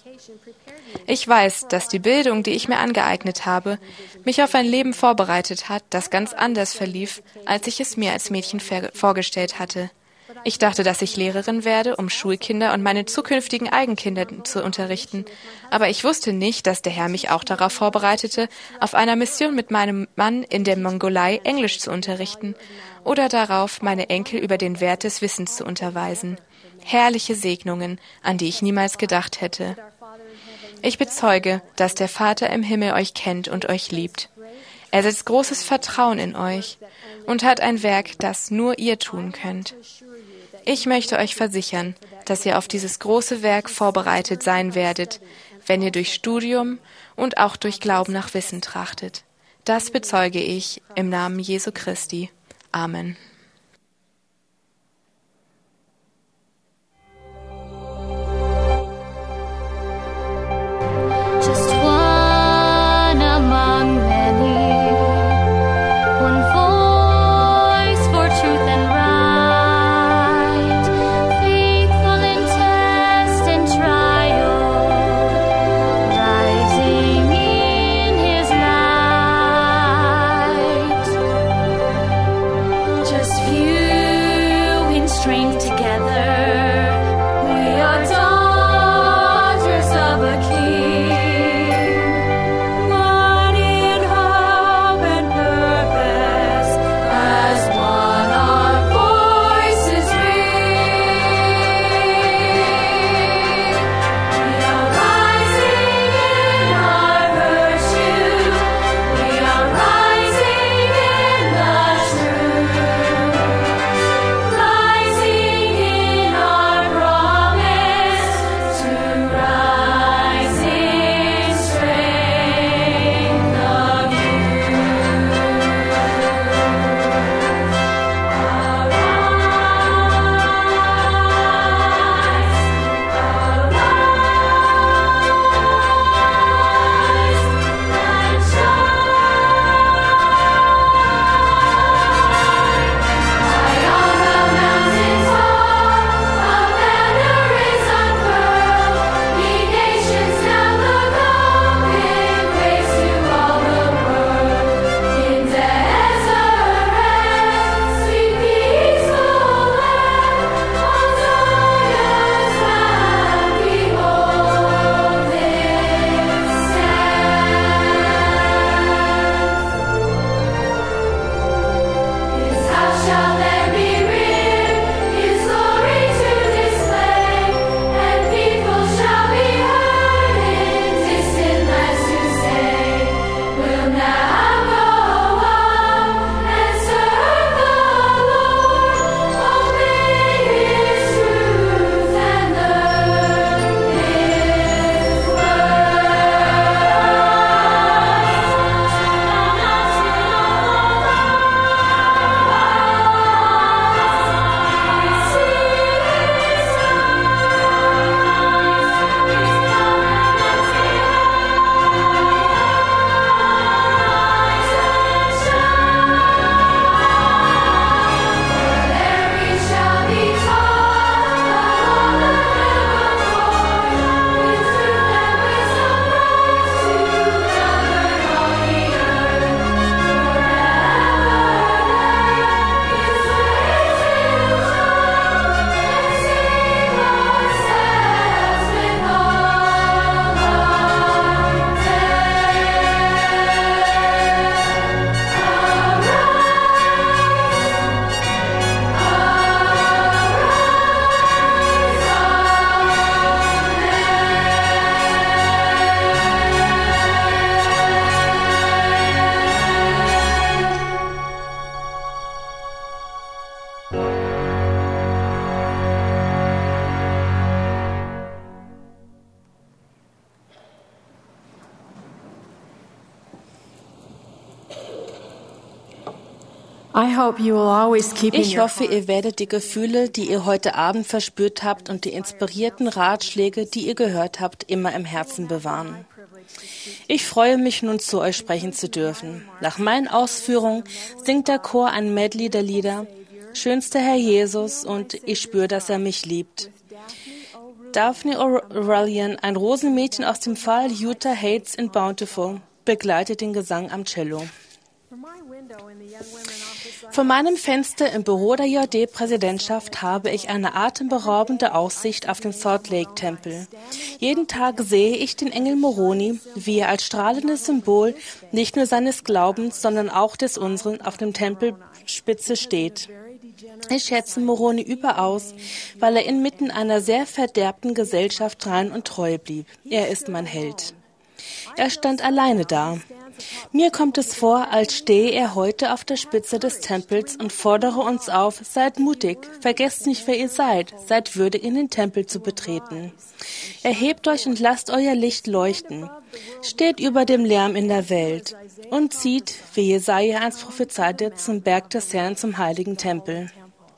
Ich weiß, dass die Bildung, die ich mir angeeignet habe, mich auf ein Leben vorbereitet hat, das ganz anders verlief, als ich es mir als Mädchen vorgestellt hatte. Ich dachte, dass ich Lehrerin werde, um Schulkinder und meine zukünftigen Eigenkinder zu unterrichten. Aber ich wusste nicht, dass der Herr mich auch darauf vorbereitete, auf einer Mission mit meinem Mann in der Mongolei Englisch zu unterrichten oder darauf, meine Enkel über den Wert des Wissens zu unterweisen. Herrliche Segnungen, an die ich niemals gedacht hätte. Ich bezeuge, dass der Vater im Himmel euch kennt und euch liebt. Er setzt großes Vertrauen in euch und hat ein Werk, das nur ihr tun könnt. Ich möchte euch versichern, dass ihr auf dieses große Werk vorbereitet sein werdet, wenn ihr durch Studium und auch durch Glauben nach Wissen trachtet. Das bezeuge ich im Namen Jesu Christi. Amen. Just one among many, one voice for truth and right, faithful in test and trial, rising in His light. Just I hope you will always keep in Ich your hoffe, ihr werdet die Gefühle, die ihr heute Abend verspürt habt und die inspirierten Ratschläge, die ihr gehört habt, immer im Herzen bewahren. Ich freue mich nun, zu euch sprechen zu dürfen. Nach meinen Ausführungen singt der Chor ein Medley der Lieder Schönster Herr Jesus und Ich spüre, dass er mich liebt. Daphne O'Reilly, ein Rosenmädchen aus dem Fall Utah Heights in Bountiful, begleitet den Gesang am Cello. Von meinem Fenster im Büro der J D-Präsidentschaft habe ich eine atemberaubende Aussicht auf den Salt Lake-Tempel. Jeden Tag sehe ich den Engel Moroni, wie er als strahlendes Symbol nicht nur seines Glaubens, sondern auch des unseren auf dem Tempelspitze steht. Ich schätze Moroni überaus, weil er inmitten einer sehr verderbten Gesellschaft rein und treu blieb. Er ist mein Held. Er stand alleine da. Mir kommt es vor, als stehe er heute auf der Spitze des Tempels und fordere uns auf, seid mutig, vergesst nicht, wer ihr seid, seid würdig, in den Tempel zu betreten. Erhebt euch und lasst euer Licht leuchten. Steht über dem Lärm in der Welt und zieht, wie Jesaja einst prophezeite, zum Berg des Herrn, zum heiligen Tempel.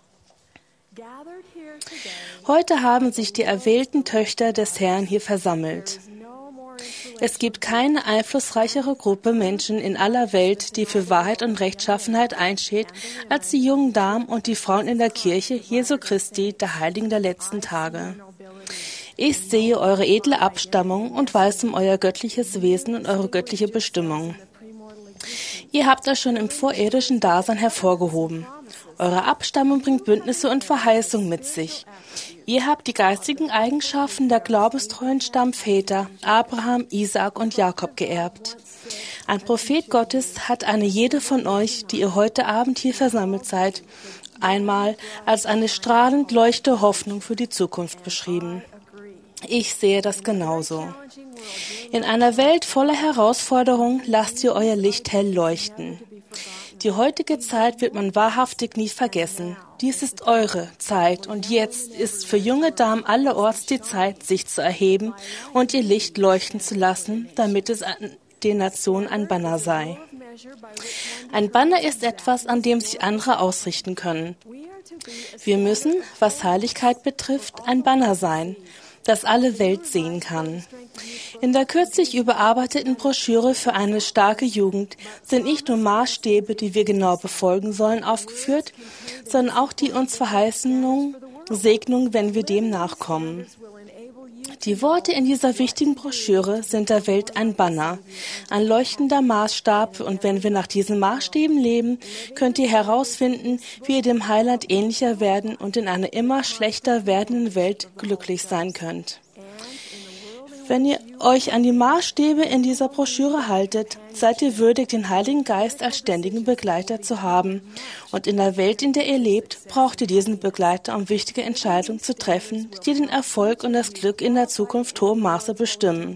Heute haben sich die erwählten Töchter des Herrn hier versammelt. Es gibt keine einflussreichere Gruppe Menschen in aller Welt, die für Wahrheit und Rechtschaffenheit einsteht, als die jungen Damen und die Frauen in der Kirche Jesu Christi, der Heiligen der letzten Tage. Ich sehe eure edle Abstammung und weiß um euer göttliches Wesen und eure göttliche Bestimmung. Ihr habt das schon im vorirdischen Dasein hervorgehoben. Eure Abstammung bringt Bündnisse und Verheißung mit sich. Ihr habt die geistigen Eigenschaften der glaubenstreuen Stammväter Abraham, Isaak und Jakob geerbt. Ein Prophet Gottes hat eine jede von euch, die ihr heute Abend hier versammelt seid, einmal als eine strahlend leuchte Hoffnung für die Zukunft beschrieben. Ich sehe das genauso. In einer Welt voller Herausforderungen lasst ihr euer Licht hell leuchten. Die heutige Zeit wird man wahrhaftig nie vergessen. Dies ist eure Zeit und jetzt ist für junge Damen allerorts die Zeit, sich zu erheben und ihr Licht leuchten zu lassen, damit es an den Nationen ein Banner sei. Ein Banner ist etwas, an dem sich andere ausrichten können. Wir müssen, was Heiligkeit betrifft, ein Banner sein, das alle Welt sehen kann. In der kürzlich überarbeiteten Broschüre für eine starke Jugend sind nicht nur Maßstäbe, die wir genau befolgen sollen, aufgeführt, sondern auch die uns verheißene Segnung, wenn wir dem nachkommen. Die Worte in dieser wichtigen Broschüre sind der Welt ein Banner, ein leuchtender Maßstab, und wenn wir nach diesen Maßstäben leben, könnt ihr herausfinden, wie ihr dem Heiland ähnlicher werden und in einer immer schlechter werdenden Welt glücklich sein könnt. Wenn ihr euch an die Maßstäbe in dieser Broschüre haltet, seid ihr würdig, den Heiligen Geist als ständigen Begleiter zu haben. Und in der Welt, in der ihr lebt, braucht ihr diesen Begleiter, um wichtige Entscheidungen zu treffen, die den Erfolg und das Glück in der Zukunft hohem Maße bestimmen.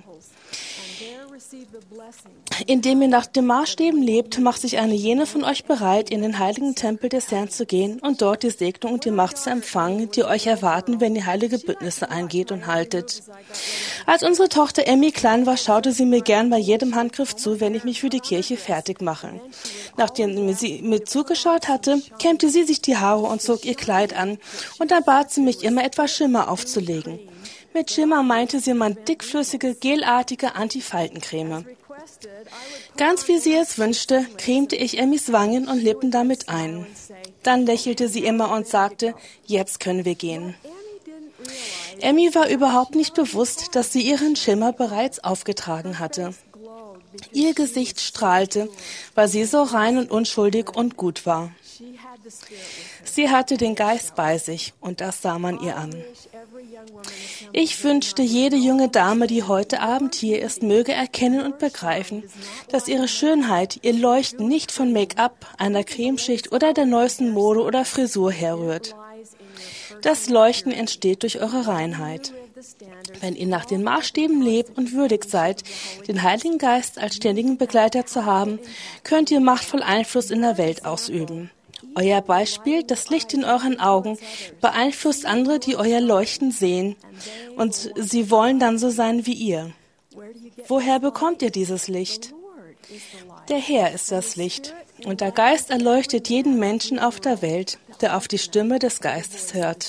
Indem ihr nach den Maßstäben lebt, macht sich eine jene von euch bereit, in den heiligen Tempel des Herrn zu gehen und dort die Segnung und die Macht zu empfangen, die euch erwarten, wenn ihr heilige Bündnisse eingeht und haltet. Als unsere Tochter Emmy klein war, schaute sie mir gern bei jedem Handgriff zu, wenn ich mich für die Kirche fertig mache. Nachdem sie mir zugeschaut hatte, kämmte sie sich die Haare und zog ihr Kleid an, und dann bat sie mich immer, etwas Schimmer aufzulegen. Mit Schimmer meinte sie meine dickflüssige, gelartige Anti-Faltencreme. Ganz wie sie es wünschte, cremte ich Emmys Wangen und Lippen damit ein. Dann lächelte sie immer und sagte, jetzt können wir gehen. Emmy war überhaupt nicht bewusst, dass sie ihren Schimmer bereits aufgetragen hatte. Ihr Gesicht strahlte, weil sie so rein und unschuldig und gut war. Sie hatte den Geist bei sich, und das sah man ihr an. Ich wünschte, jede junge Dame, die heute Abend hier ist, möge erkennen und begreifen, dass ihre Schönheit, ihr Leuchten nicht von Make-up, einer Cremeschicht oder der neuesten Mode oder Frisur herrührt. Das Leuchten entsteht durch eure Reinheit. Wenn ihr nach den Maßstäben lebt und würdig seid, den Heiligen Geist als ständigen Begleiter zu haben, könnt ihr machtvoll Einfluss in der Welt ausüben. Euer Beispiel, das Licht in euren Augen, beeinflusst andere, die euer Leuchten sehen, und sie wollen dann so sein wie ihr. Woher bekommt ihr dieses Licht? Der Herr ist das Licht, und der Geist erleuchtet jeden Menschen auf der Welt, der auf die Stimme des Geistes hört.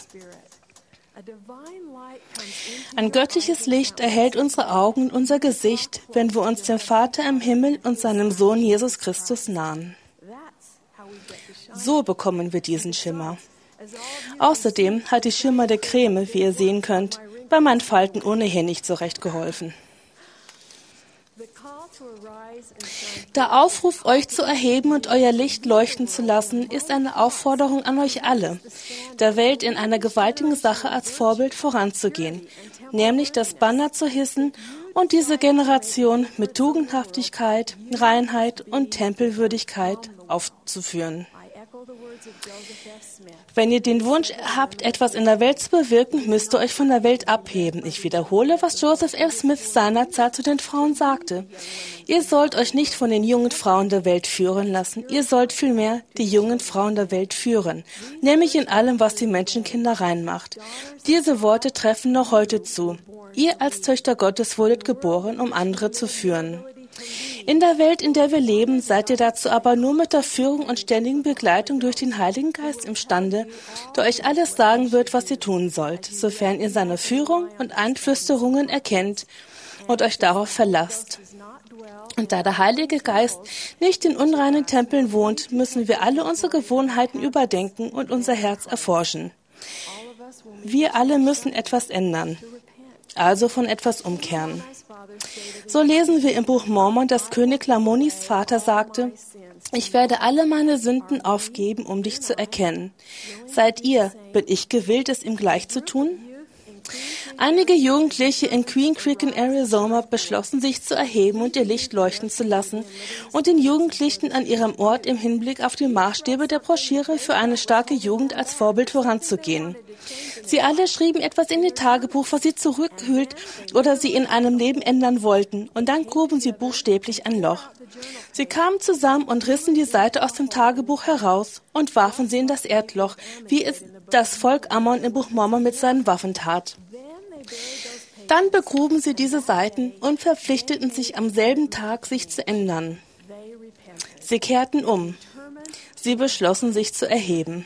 Ein göttliches Licht erhellt unsere Augen und unser Gesicht, wenn wir uns dem Vater im Himmel und seinem Sohn Jesus Christus nahen. So bekommen wir diesen Schimmer. Außerdem hat die schimmernde Creme, wie ihr sehen könnt, bei meinen Falten ohnehin nicht so recht geholfen. Der Aufruf, euch zu erheben und euer Licht leuchten zu lassen, ist eine Aufforderung an euch alle, der Welt in einer gewaltigen Sache als Vorbild voranzugehen, nämlich das Banner zu hissen und diese Generation mit Tugendhaftigkeit, Reinheit und Tempelwürdigkeit aufzuführen. Wenn ihr den Wunsch habt, etwas in der Welt zu bewirken, müsst ihr euch von der Welt abheben. Ich wiederhole, was Joseph F. Smith seinerzeit zu den Frauen sagte. Ihr sollt euch nicht von den jungen Frauen der Welt führen lassen. Ihr sollt vielmehr die jungen Frauen der Welt führen, nämlich in allem, was die Menschenkinder reinmacht. Diese Worte treffen noch heute zu. Ihr als Töchter Gottes wurdet geboren, um andere zu führen. In der Welt, in der wir leben, seid ihr dazu aber nur mit der Führung und ständigen Begleitung durch den Heiligen Geist imstande, der euch alles sagen wird, was ihr tun sollt, sofern ihr seine Führung und Einflüsterungen erkennt und euch darauf verlasst. Und da der Heilige Geist nicht in unreinen Tempeln wohnt, müssen wir alle unsere Gewohnheiten überdenken und unser Herz erforschen. Wir alle müssen etwas ändern, also von etwas umkehren. So lesen wir im Buch Mormon, dass König Lamonis Vater sagte, ich werde alle meine Sünden aufgeben, um dich zu erkennen. Seid ihr, bin ich gewillt, es ihm gleich zu tun? Einige Jugendliche in Queen Creek in Arizona beschlossen, sich zu erheben und ihr Licht leuchten zu lassen und den Jugendlichen an ihrem Ort im Hinblick auf die Maßstäbe der Broschüre für eine starke Jugend als Vorbild voranzugehen. Sie alle schrieben etwas in ihr Tagebuch, was sie zurückhielt oder sie in einem Leben ändern wollten, und dann gruben sie buchstäblich ein Loch. Sie kamen zusammen und rissen die Seite aus dem Tagebuch heraus und warfen sie in das Erdloch, wie es das Volk Ammon im Buch Mormon mit seinen Waffen tat. Dann begruben sie diese Seiten und verpflichteten sich am selben Tag, sich zu ändern. Sie kehrten um. Sie beschlossen, sich zu erheben.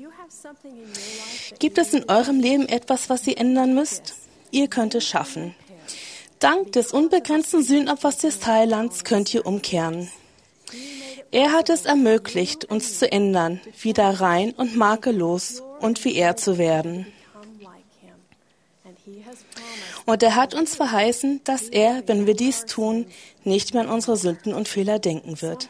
Gibt es in eurem Leben etwas, was ihr ändern müsst? Ihr könnt es schaffen. Dank des unbegrenzten Sühnopfers des Heilands könnt ihr umkehren. Er hat es ermöglicht, uns zu ändern, wieder rein und makellos und wie er zu werden. Und er hat uns verheißen, dass er, wenn wir dies tun, nicht mehr an unsere Sünden und Fehler denken wird.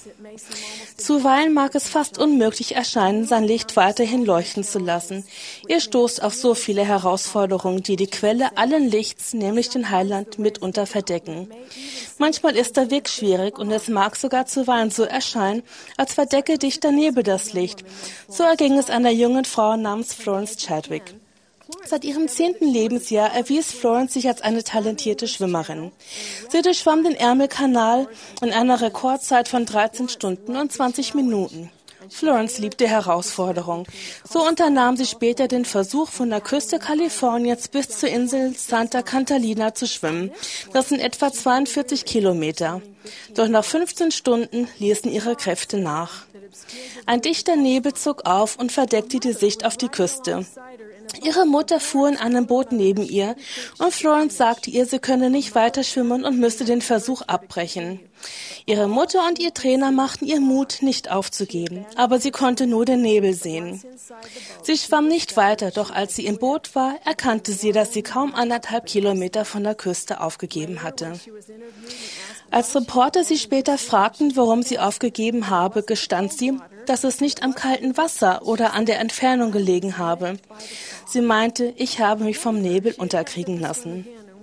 Zuweilen mag es fast unmöglich erscheinen, sein Licht weiterhin leuchten zu lassen. Ihr stoßt auf so viele Herausforderungen, die die Quelle allen Lichts, nämlich den Heiland, mitunter verdecken. Manchmal ist der Weg schwierig und es mag sogar zuweilen so erscheinen, als verdecke dichter Nebel das Licht. So erging es einer jungen Frau namens Florence Chadwick. Seit ihrem zehnten Lebensjahr erwies Florence sich als eine talentierte Schwimmerin. Sie durchschwamm den Ärmelkanal in einer Rekordzeit von dreizehn Stunden und zwanzig Minuten. Florence liebte Herausforderung. So unternahm sie später den Versuch, von der Küste Kaliforniens bis zur Insel Santa Catalina zu schwimmen. Das sind etwa zweiundvierzig Kilometer. Doch nach fünfzehn Stunden ließen ihre Kräfte nach. Ein dichter Nebel zog auf und verdeckte die Sicht auf die Küste. Ihre Mutter fuhr in einem Boot neben ihr und Florence sagte ihr, sie könne nicht weiter schwimmen und müsste den Versuch abbrechen. Ihre Mutter und ihr Trainer machten ihr Mut, nicht aufzugeben, aber sie konnte nur den Nebel sehen. Sie schwamm nicht weiter, doch als sie im Boot war, erkannte sie, dass sie kaum anderthalb Kilometer von der Küste aufgegeben hatte. Als Reporter sie später fragten, warum sie aufgegeben habe, gestand sie, dass es nicht am kalten Wasser oder an der Entfernung gelegen habe. Sie meinte, ich habe mich vom Nebel unterkriegen lassen.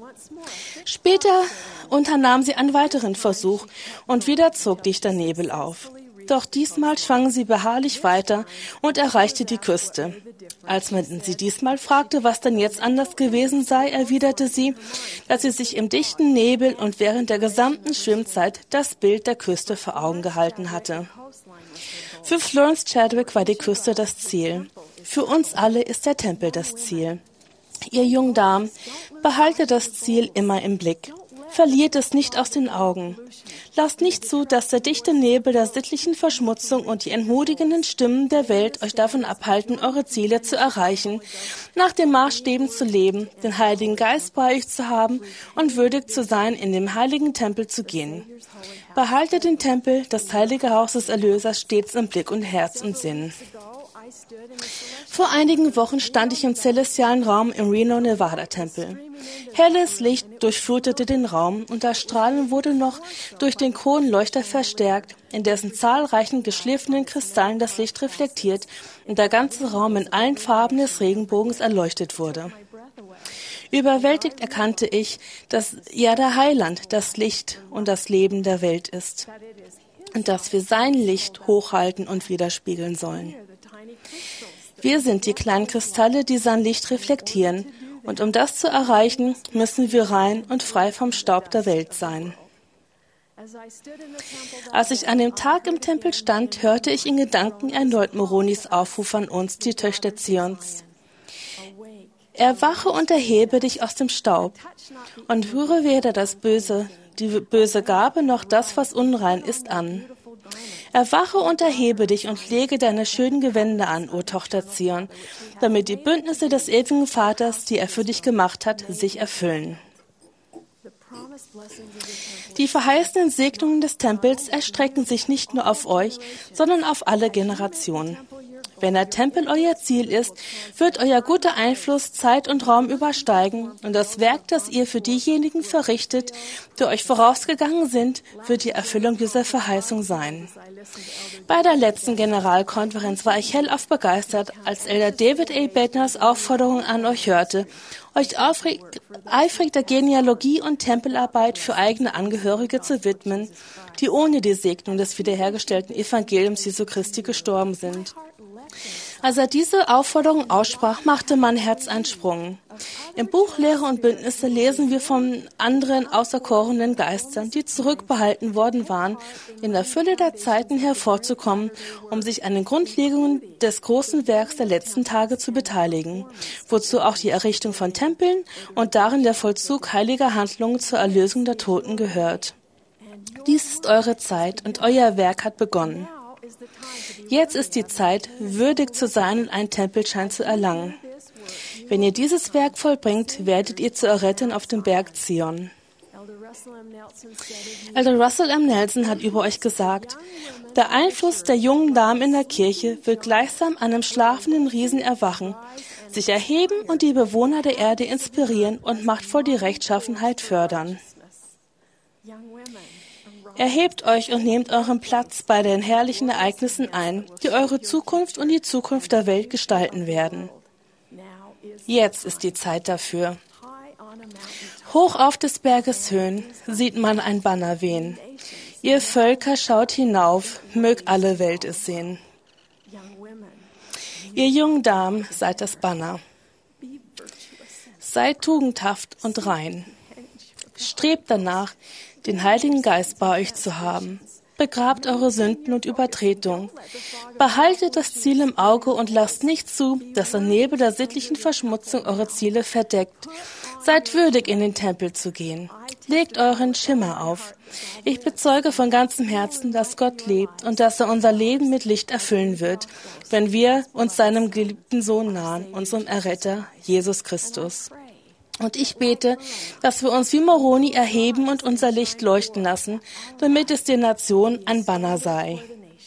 Später unternahm sie einen weiteren Versuch und wieder zog dichter Nebel auf. Doch diesmal schwang sie beharrlich weiter und erreichte die Küste. Als man sie diesmal fragte, was denn jetzt anders gewesen sei, erwiderte sie, dass sie sich im dichten Nebel und während der gesamten Schwimmzeit das Bild der Küste vor Augen gehalten hatte. Für Florence Chadwick war die Küste das Ziel. Für uns alle ist der Tempel das Ziel. Ihr jungen Damen, behaltet das Ziel immer im Blick. Verliert es nicht aus den Augen. Lasst nicht zu, dass der dichte Nebel der sittlichen Verschmutzung und die entmutigenden Stimmen der Welt euch davon abhalten, eure Ziele zu erreichen, nach den Maßstäben zu leben, den Heiligen Geist bei euch zu haben und würdig zu sein, in den heiligen Tempel zu gehen. Behaltet den Tempel, das heilige Haus des Erlösers, stets im Blick und Herz und Sinn. Vor einigen Wochen stand ich im celestialen Raum im Reno, Nevada-Tempel. Helles Licht durchflutete den Raum und das Strahlen wurde noch durch den Kronleuchter verstärkt, in dessen zahlreichen geschliffenen Kristallen das Licht reflektiert und der ganze Raum in allen Farben des Regenbogens erleuchtet wurde. Überwältigt erkannte ich, dass ja der Heiland das Licht und das Leben der Welt ist und dass wir sein Licht hochhalten und widerspiegeln sollen. Wir sind die kleinen Kristalle, die sein Licht reflektieren, und um das zu erreichen, müssen wir rein und frei vom Staub der Welt sein. Als ich an dem Tag im Tempel stand, hörte ich in Gedanken erneut Moronis Aufruf an uns, die Töchter Zions. Erwache und erhebe dich aus dem Staub und rühre weder das Böse, die böse Gabe, noch das, was unrein ist, an. Erwache und erhebe dich und lege deine schönen Gewänder an, o Tochter Zion, damit die Bündnisse des ewigen Vaters, die er für dich gemacht hat, sich erfüllen. Die verheißenen Segnungen des Tempels erstrecken sich nicht nur auf euch, sondern auf alle Generationen. Wenn der Tempel euer Ziel ist, wird euer guter Einfluss Zeit und Raum übersteigen und das Werk, das ihr für diejenigen verrichtet, die euch vorausgegangen sind, wird die Erfüllung dieser Verheißung sein. Bei der letzten Generalkonferenz war ich hellauf begeistert, als Elder David A. Bednars Aufforderung an euch hörte, euch aufrig, eifrig der Genealogie und Tempelarbeit für eigene Angehörige zu widmen, die ohne die Segnung des wiederhergestellten Evangeliums Jesu Christi gestorben sind. Als er diese Aufforderung aussprach, machte mein Herz einen Sprung. Im Buch Lehre und Bündnisse lesen wir von anderen auserkorenen Geistern, die zurückbehalten worden waren, in der Fülle der Zeiten hervorzukommen, um sich an den Grundlegungen des großen Werks der letzten Tage zu beteiligen, wozu auch die Errichtung von Tempeln und darin der Vollzug heiliger Handlungen zur Erlösung der Toten gehört. Dies ist eure Zeit und euer Werk hat begonnen. Jetzt ist die Zeit, würdig zu sein und einen Tempelschein zu erlangen. Wenn ihr dieses Werk vollbringt, werdet ihr zu erretten auf dem Berg Zion. Elder Russell M. Nelson hat über euch gesagt, der Einfluss der jungen Damen in der Kirche wird gleichsam einem schlafenden Riesen erwachen, sich erheben und die Bewohner der Erde inspirieren und machtvoll die Rechtschaffenheit fördern. Erhebt euch und nehmt euren Platz bei den herrlichen Ereignissen ein, die eure Zukunft und die Zukunft der Welt gestalten werden. Jetzt ist die Zeit dafür. Hoch auf des Berges Höhen sieht man ein Banner wehen. Ihr Völker, schaut hinauf, mög alle Welt es sehen. Ihr jungen Damen, seid das Banner. Seid tugendhaft und rein. Strebt danach, den Heiligen Geist bei euch zu haben. Begrabt eure Sünden und Übertretungen. Behaltet das Ziel im Auge und lasst nicht zu, dass der Nebel der sittlichen Verschmutzung eure Ziele verdeckt. Seid würdig, in den Tempel zu gehen. Legt euren Schimmer auf. Ich bezeuge von ganzem Herzen, dass Gott lebt und dass er unser Leben mit Licht erfüllen wird, wenn wir uns seinem geliebten Sohn nahen, unserem Erretter, Jesus Christus. Und ich bete, dass wir uns wie Moroni erheben und unser Licht leuchten lassen, damit es den Nationen ein Banner sei.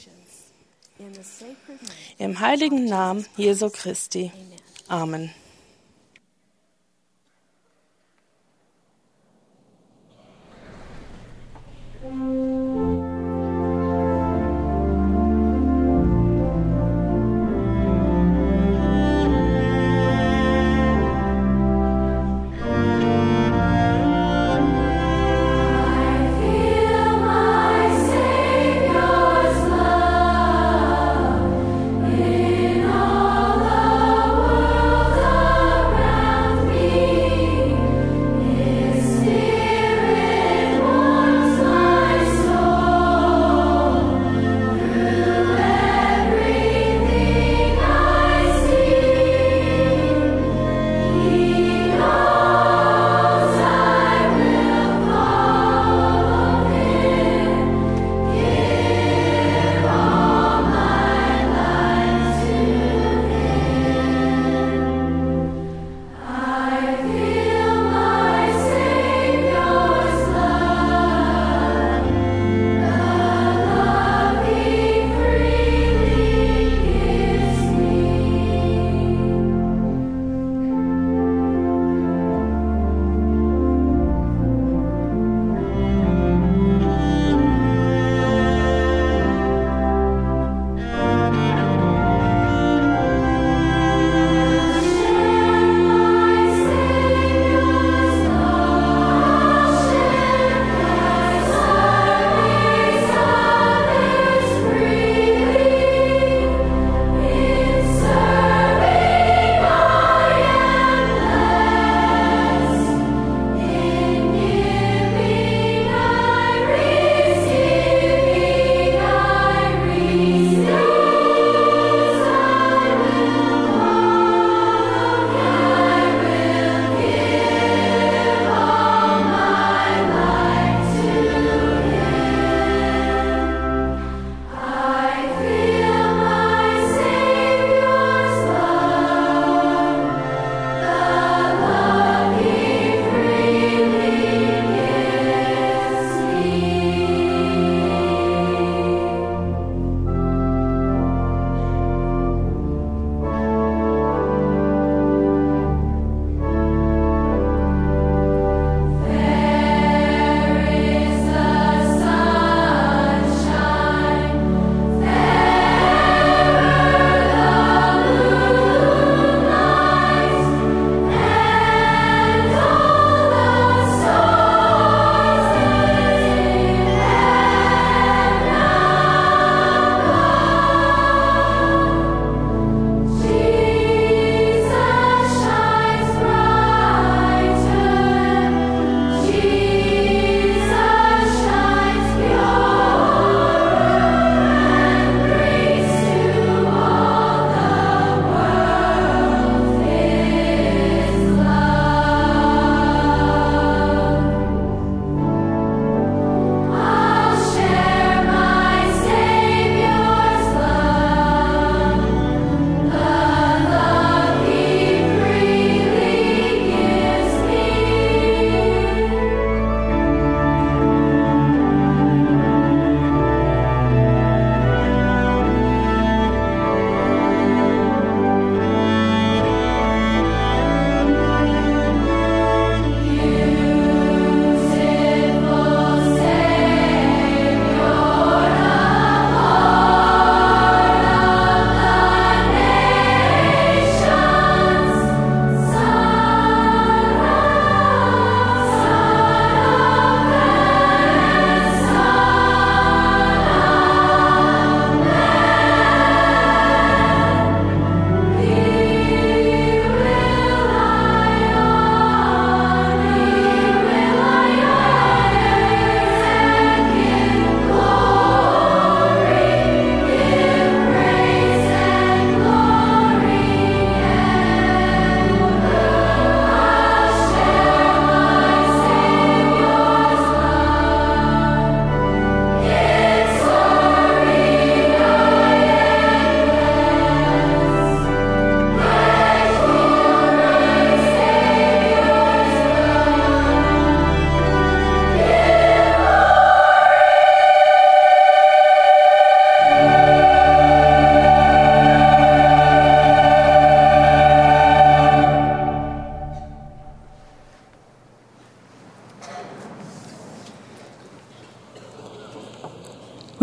Im heiligen Namen Jesu Christi. Amen. Spirit warms my soul.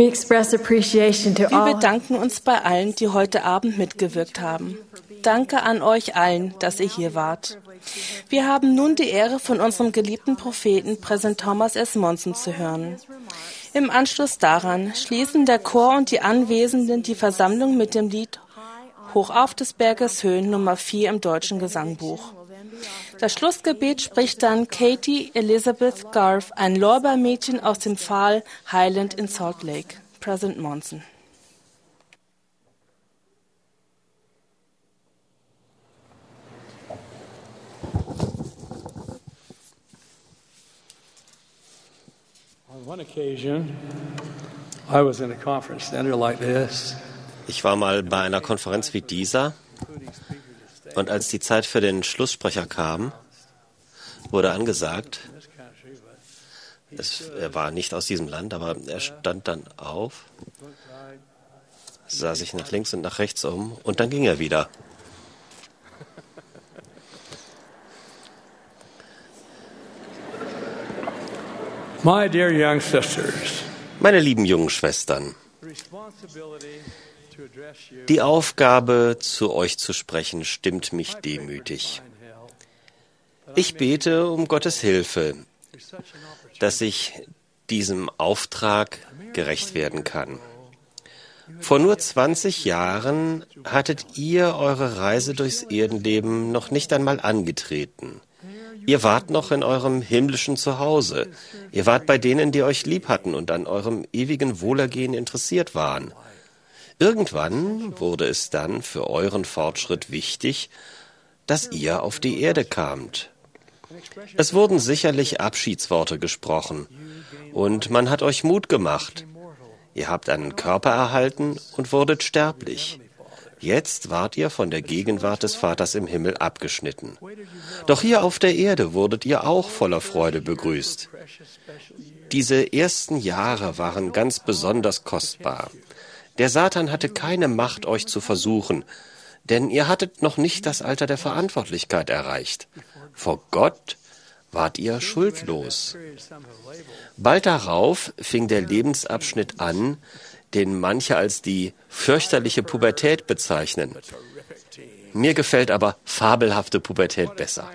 We express appreciation to Wir all. bedanken uns bei allen, die heute Abend mitgewirkt haben. Danke an euch allen, dass ihr hier wart. Wir haben nun die Ehre, von unserem geliebten Propheten Präsident Thomas S. Monson zu hören. Im Anschluss daran schließen der Chor und die Anwesenden die Versammlung mit dem Lied Hochauf des Berges Höhen Nummer vier im deutschen Gesangbuch. Das Schlussgebet spricht dann Katie Elizabeth Garth, ein Lorbeermädchen aus dem Pfahl Highland in Salt Lake. Präsident Monson. On one occasion, I was in a conference center like this. Ich war mal bei einer Konferenz wie dieser und als die Zeit für den Schlusssprecher kam, wurde angesagt, es, er war nicht aus diesem Land, aber er stand dann auf, sah sich nach links und nach rechts um und dann ging er wieder. My dear young sisters, Meine lieben jungen Schwestern, die Aufgabe, zu euch zu sprechen, stimmt mich demütig. Ich bete um Gottes Hilfe, dass ich diesem Auftrag gerecht werden kann. Vor nur zwanzig Jahren hattet ihr eure Reise durchs Erdenleben noch nicht einmal angetreten. Ihr wart noch in eurem himmlischen Zuhause. Ihr wart bei denen, die euch lieb hatten und an eurem ewigen Wohlergehen interessiert waren. Irgendwann wurde es dann für euren Fortschritt wichtig, dass ihr auf die Erde kamt. Es wurden sicherlich Abschiedsworte gesprochen und man hat euch Mut gemacht. Ihr habt einen Körper erhalten und wurdet sterblich. Jetzt wart ihr von der Gegenwart des Vaters im Himmel abgeschnitten. Doch hier auf der Erde wurdet ihr auch voller Freude begrüßt. Diese ersten Jahre waren ganz besonders kostbar. Der Satan hatte keine Macht, euch zu versuchen, denn ihr hattet noch nicht das Alter der Verantwortlichkeit erreicht. Vor Gott wart ihr schuldlos. Bald darauf fing der Lebensabschnitt an, den manche als die fürchterliche Pubertät bezeichnen. Mir gefällt aber fabelhafte Pubertät besser.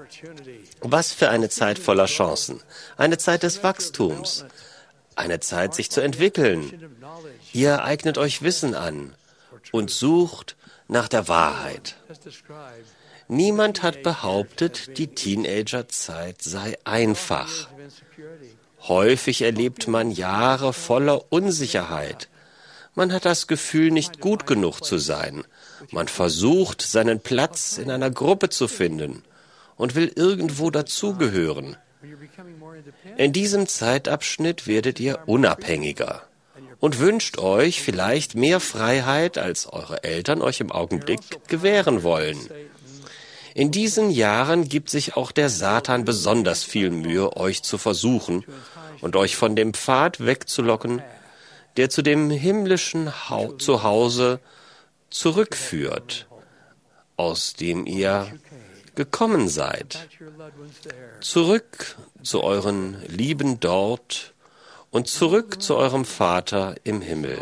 Was für eine Zeit voller Chancen, eine Zeit des Wachstums, eine Zeit, sich zu entwickeln. Ihr eignet euch Wissen an und sucht nach der Wahrheit. Niemand hat behauptet, die Teenagerzeit sei einfach. Häufig erlebt man Jahre voller Unsicherheit. Man hat das Gefühl, nicht gut genug zu sein. Man versucht, seinen Platz in einer Gruppe zu finden und will irgendwo dazugehören. In diesem Zeitabschnitt werdet ihr unabhängiger und wünscht euch vielleicht mehr Freiheit, als eure Eltern euch im Augenblick gewähren wollen. In diesen Jahren gibt sich auch der Satan besonders viel Mühe, euch zu versuchen und euch von dem Pfad wegzulocken, der zu dem himmlischen Hau- Zuhause zurückführt, aus dem ihr gekommen seid. Zurück zu euren Lieben dort und zurück zu eurem Vater im Himmel.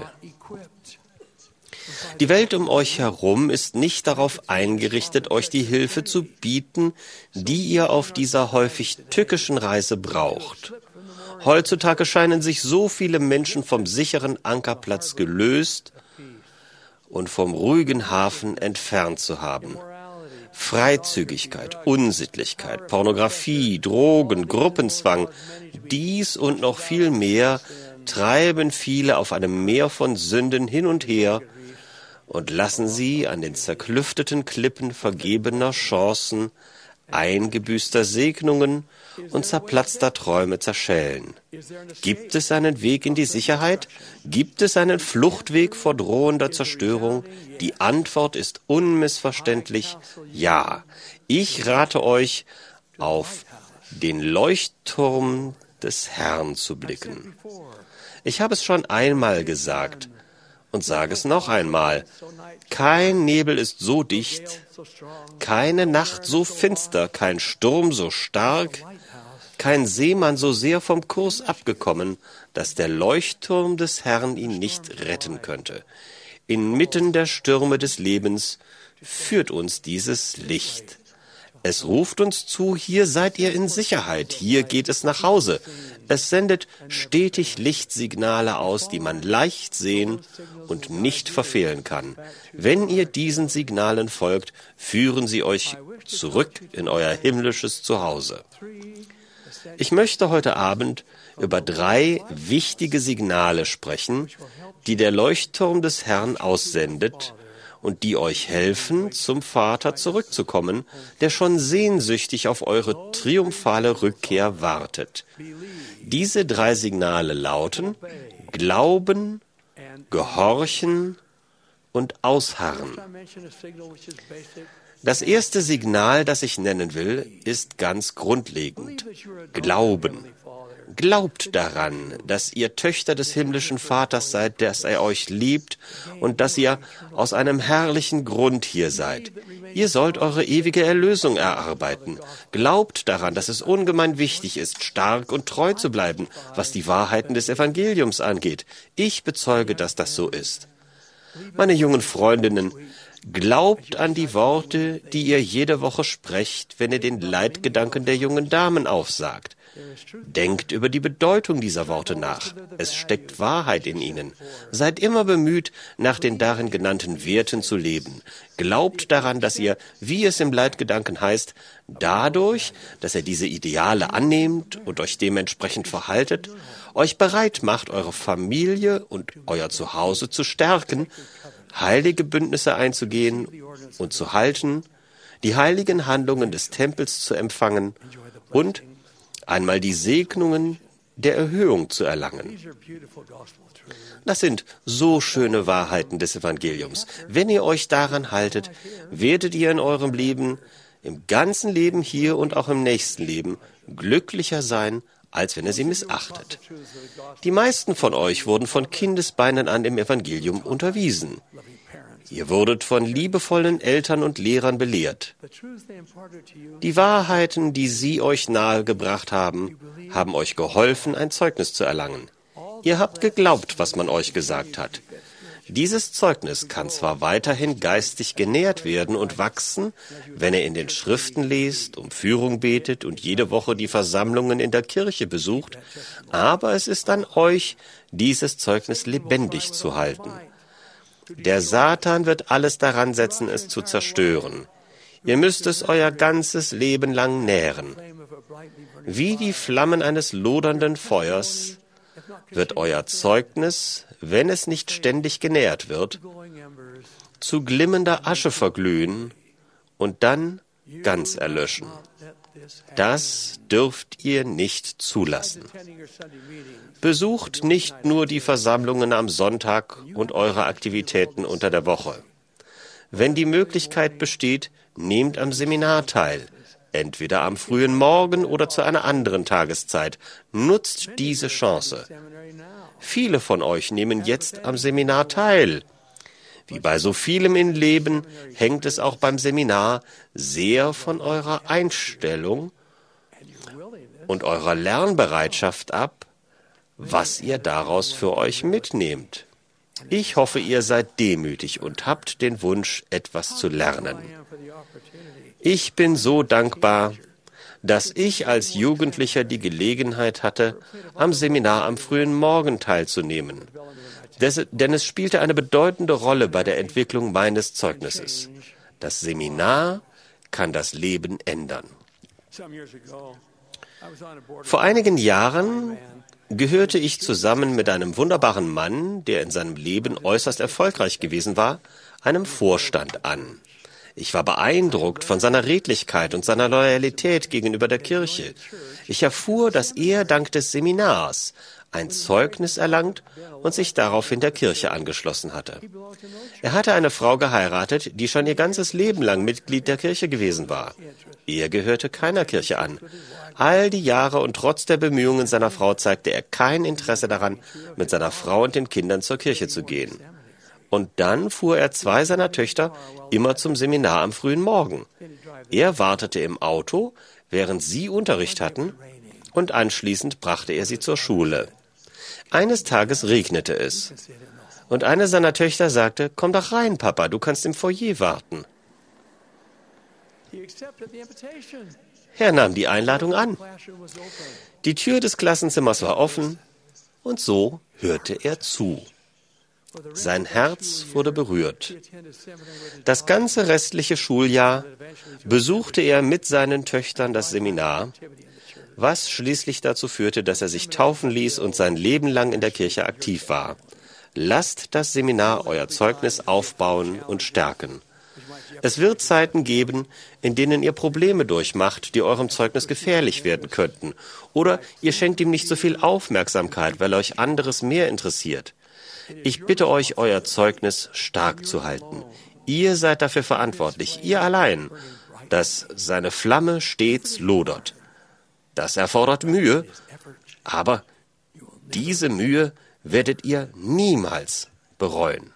Die Welt um euch herum ist nicht darauf eingerichtet, euch die Hilfe zu bieten, die ihr auf dieser häufig tückischen Reise braucht. Heutzutage scheinen sich so viele Menschen vom sicheren Ankerplatz gelöst und vom ruhigen Hafen entfernt zu haben. Freizügigkeit, Unsittlichkeit, Pornografie, Drogen, Gruppenzwang, dies und noch viel mehr treiben viele auf einem Meer von Sünden hin und her und lassen sie an den zerklüfteten Klippen vergebener Chancen, eingebüßter Segnungen und zerplatzter Träume zerschellen. Gibt es einen Weg in die Sicherheit? Gibt es einen Fluchtweg vor drohender Zerstörung? Die Antwort ist unmissverständlich ja. Ich rate euch, auf den Leuchtturm des Herrn zu blicken. Ich habe es schon einmal gesagt und sage es noch einmal. Kein Nebel ist so dicht, keine Nacht so finster, kein Sturm so stark kein Seemann so sehr vom Kurs abgekommen, dass der Leuchtturm des Herrn ihn nicht retten könnte. Inmitten der Stürme des Lebens führt uns dieses Licht. Es ruft uns zu, hier seid ihr in Sicherheit, hier geht es nach Hause. Es sendet stetig Lichtsignale aus, die man leicht sehen und nicht verfehlen kann. Wenn ihr diesen Signalen folgt, führen sie euch zurück in euer himmlisches Zuhause. Ich möchte heute Abend über drei wichtige Signale sprechen, die der Leuchtturm des Herrn aussendet und die euch helfen, zum Vater zurückzukommen, der schon sehnsüchtig auf eure triumphale Rückkehr wartet. Diese drei Signale lauten Glauben, Gehorchen und Ausharren. Das erste Signal, das ich nennen will, ist ganz grundlegend. Glauben. Glaubt daran, dass ihr Töchter des himmlischen Vaters seid, dass er euch liebt und dass ihr aus einem herrlichen Grund hier seid. Ihr sollt eure ewige Erlösung erarbeiten. Glaubt daran, dass es ungemein wichtig ist, stark und treu zu bleiben, was die Wahrheiten des Evangeliums angeht. Ich bezeuge, dass das so ist. Meine jungen Freundinnen, glaubt an die Worte, die ihr jede Woche sprecht, wenn ihr den Leitgedanken der jungen Damen aufsagt. Denkt über die Bedeutung dieser Worte nach. Es steckt Wahrheit in ihnen. Seid immer bemüht, nach den darin genannten Werten zu leben. Glaubt daran, dass ihr, wie es im Leitgedanken heißt, dadurch, dass ihr diese Ideale annehmt und euch dementsprechend verhaltet, euch bereit macht, eure Familie und euer Zuhause zu stärken, heilige Bündnisse einzugehen und zu halten, die heiligen Handlungen des Tempels zu empfangen und einmal die Segnungen der Erhöhung zu erlangen. Das sind so schöne Wahrheiten des Evangeliums. Wenn ihr euch daran haltet, werdet ihr in eurem Leben, im ganzen Leben hier und auch im nächsten Leben, glücklicher sein, als wenn ihr sie missachtet. Die meisten von euch wurden von Kindesbeinen an im Evangelium unterwiesen. Ihr wurdet von liebevollen Eltern und Lehrern belehrt. Die Wahrheiten, die sie euch nahegebracht haben, haben euch geholfen, ein Zeugnis zu erlangen. Ihr habt geglaubt, was man euch gesagt hat. Dieses Zeugnis kann zwar weiterhin geistig genährt werden und wachsen, wenn ihr in den Schriften lest, um Führung betet und jede Woche die Versammlungen in der Kirche besucht, aber es ist an euch, dieses Zeugnis lebendig zu halten. Der Satan wird alles daran setzen, es zu zerstören. Ihr müsst es euer ganzes Leben lang nähren. Wie die Flammen eines lodernden Feuers wird euer Zeugnis, wenn es nicht ständig genährt wird, zu glimmender Asche verglühen und dann ganz erlöschen. Das dürft ihr nicht zulassen. Besucht nicht nur die Versammlungen am Sonntag und eure Aktivitäten unter der Woche. Wenn die Möglichkeit besteht, nehmt am Seminar teil, entweder am frühen Morgen oder zu einer anderen Tageszeit. Nutzt diese Chance. Viele von euch nehmen jetzt am Seminar teil. Wie bei so vielem im Leben hängt es auch beim Seminar sehr von eurer Einstellung und eurer Lernbereitschaft ab, was ihr daraus für euch mitnehmt. Ich hoffe, ihr seid demütig und habt den Wunsch, etwas zu lernen. Ich bin so dankbar, dass ich als Jugendlicher die Gelegenheit hatte, am Seminar am frühen Morgen teilzunehmen. Des, denn es spielte eine bedeutende Rolle bei der Entwicklung meines Zeugnisses. Das Seminar kann das Leben ändern. Vor einigen Jahren gehörte ich zusammen mit einem wunderbaren Mann, der in seinem Leben äußerst erfolgreich gewesen war, einem Vorstand an. Ich war beeindruckt von seiner Redlichkeit und seiner Loyalität gegenüber der Kirche. Ich erfuhr, dass er dank des Seminars ein Zeugnis erlangt und sich daraufhin der Kirche angeschlossen hatte. Er hatte eine Frau geheiratet, die schon ihr ganzes Leben lang Mitglied der Kirche gewesen war. Er gehörte keiner Kirche an. All die Jahre und trotz der Bemühungen seiner Frau zeigte er kein Interesse daran, mit seiner Frau und den Kindern zur Kirche zu gehen. Und dann fuhr er zwei seiner Töchter immer zum Seminar am frühen Morgen. Er wartete im Auto, während sie Unterricht hatten, und anschließend brachte er sie zur Schule. Eines Tages regnete es und eine seiner Töchter sagte, komm doch rein, Papa, du kannst im Foyer warten. Er nahm die Einladung an. Die Tür des Klassenzimmers war offen und so hörte er zu. Sein Herz wurde berührt. Das ganze restliche Schuljahr besuchte er mit seinen Töchtern das Seminar, was schließlich dazu führte, dass er sich taufen ließ und sein Leben lang in der Kirche aktiv war. Lasst das Seminar euer Zeugnis aufbauen und stärken. Es wird Zeiten geben, in denen ihr Probleme durchmacht, die eurem Zeugnis gefährlich werden könnten. Oder ihr schenkt ihm nicht so viel Aufmerksamkeit, weil euch anderes mehr interessiert. Ich bitte euch, euer Zeugnis stark zu halten. Ihr seid dafür verantwortlich, ihr allein, dass seine Flamme stets lodert. Das erfordert Mühe, aber diese Mühe werdet ihr niemals bereuen.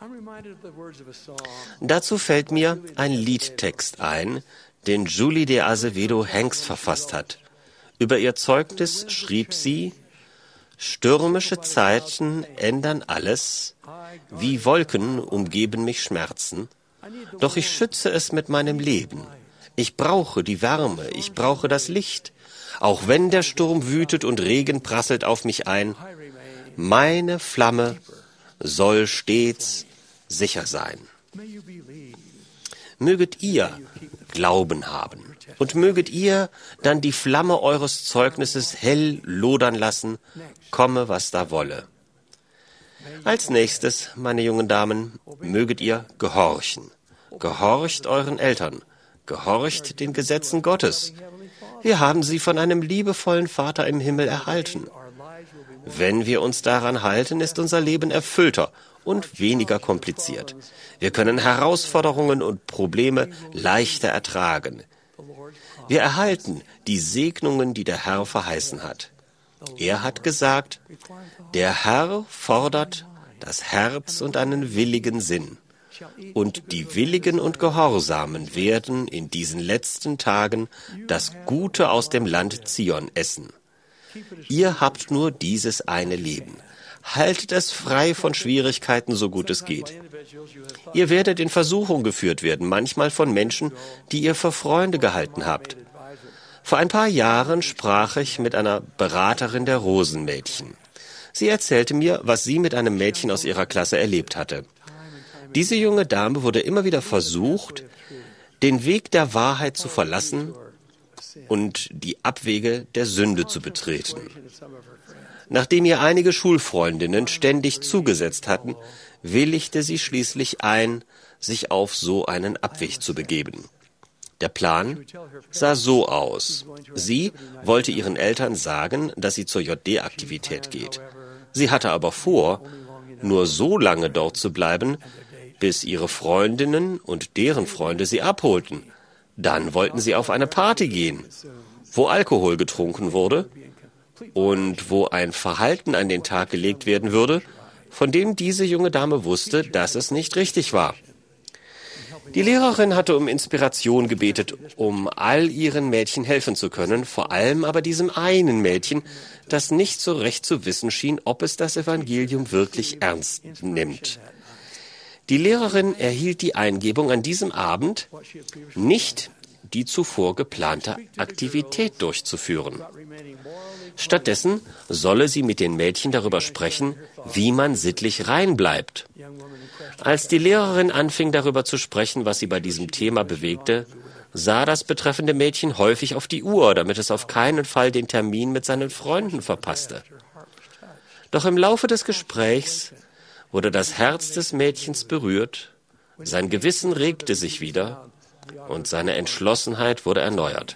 Dazu fällt mir ein Liedtext ein, den Julie de Azevedo Hengst verfasst hat. Über ihr Zeugnis schrieb sie, stürmische Zeiten ändern alles, wie Wolken umgeben mich Schmerzen, doch ich schütze es mit meinem Leben. Ich brauche die Wärme, ich brauche das Licht, auch wenn der Sturm wütet und Regen prasselt auf mich ein. Meine Flamme soll stets sicher sein. Möget ihr Glauben haben und möget ihr dann die Flamme eures Zeugnisses hell lodern lassen, komme, was da wolle. Als nächstes, meine jungen Damen, möget ihr gehorchen. Gehorcht euren Eltern, gehorcht den Gesetzen Gottes. Wir haben sie von einem liebevollen Vater im Himmel erhalten. Wenn wir uns daran halten, ist unser Leben erfüllter und weniger kompliziert. Wir können Herausforderungen und Probleme leichter ertragen. Wir erhalten die Segnungen, die der Herr verheißen hat. Er hat gesagt, der Herr fordert das Herz und einen willigen Sinn. Und die Willigen und Gehorsamen werden in diesen letzten Tagen das Gute aus dem Land Zion essen. Ihr habt nur dieses eine Leben. Haltet es frei von Schwierigkeiten, so gut es geht. Ihr werdet in Versuchung geführt werden, manchmal von Menschen, die ihr für Freunde gehalten habt. Vor ein paar Jahren sprach ich mit einer Beraterin der Rosenmädchen. Sie erzählte mir, was sie mit einem Mädchen aus ihrer Klasse erlebt hatte. Diese junge Dame wurde immer wieder versucht, den Weg der Wahrheit zu verlassen und die Abwege der Sünde zu betreten. Nachdem ihr einige Schulfreundinnen ständig zugesetzt hatten, willigte sie schließlich ein, sich auf so einen Abweg zu begeben. Der Plan sah so aus. Sie wollte ihren Eltern sagen, dass sie zur J D-Aktivität geht. Sie hatte aber vor, nur so lange dort zu bleiben, bis ihre Freundinnen und deren Freunde sie abholten. Dann wollten sie auf eine Party gehen, wo Alkohol getrunken wurde und wo ein Verhalten an den Tag gelegt werden würde, von dem diese junge Dame wusste, dass es nicht richtig war. Die Lehrerin hatte um Inspiration gebetet, um all ihren Mädchen helfen zu können, vor allem aber diesem einen Mädchen, das nicht so recht zu wissen schien, ob es das Evangelium wirklich ernst nimmt. Die Lehrerin erhielt die Eingebung, an diesem Abend nicht die zuvor geplante Aktivität durchzuführen. Stattdessen solle sie mit den Mädchen darüber sprechen, wie man sittlich rein bleibt. Als die Lehrerin anfing, darüber zu sprechen, was sie bei diesem Thema bewegte, sah das betreffende Mädchen häufig auf die Uhr, damit es auf keinen Fall den Termin mit seinen Freunden verpasste. Doch im Laufe des Gesprächs wurde das Herz des Mädchens berührt, sein Gewissen regte sich wieder und seine Entschlossenheit wurde erneuert.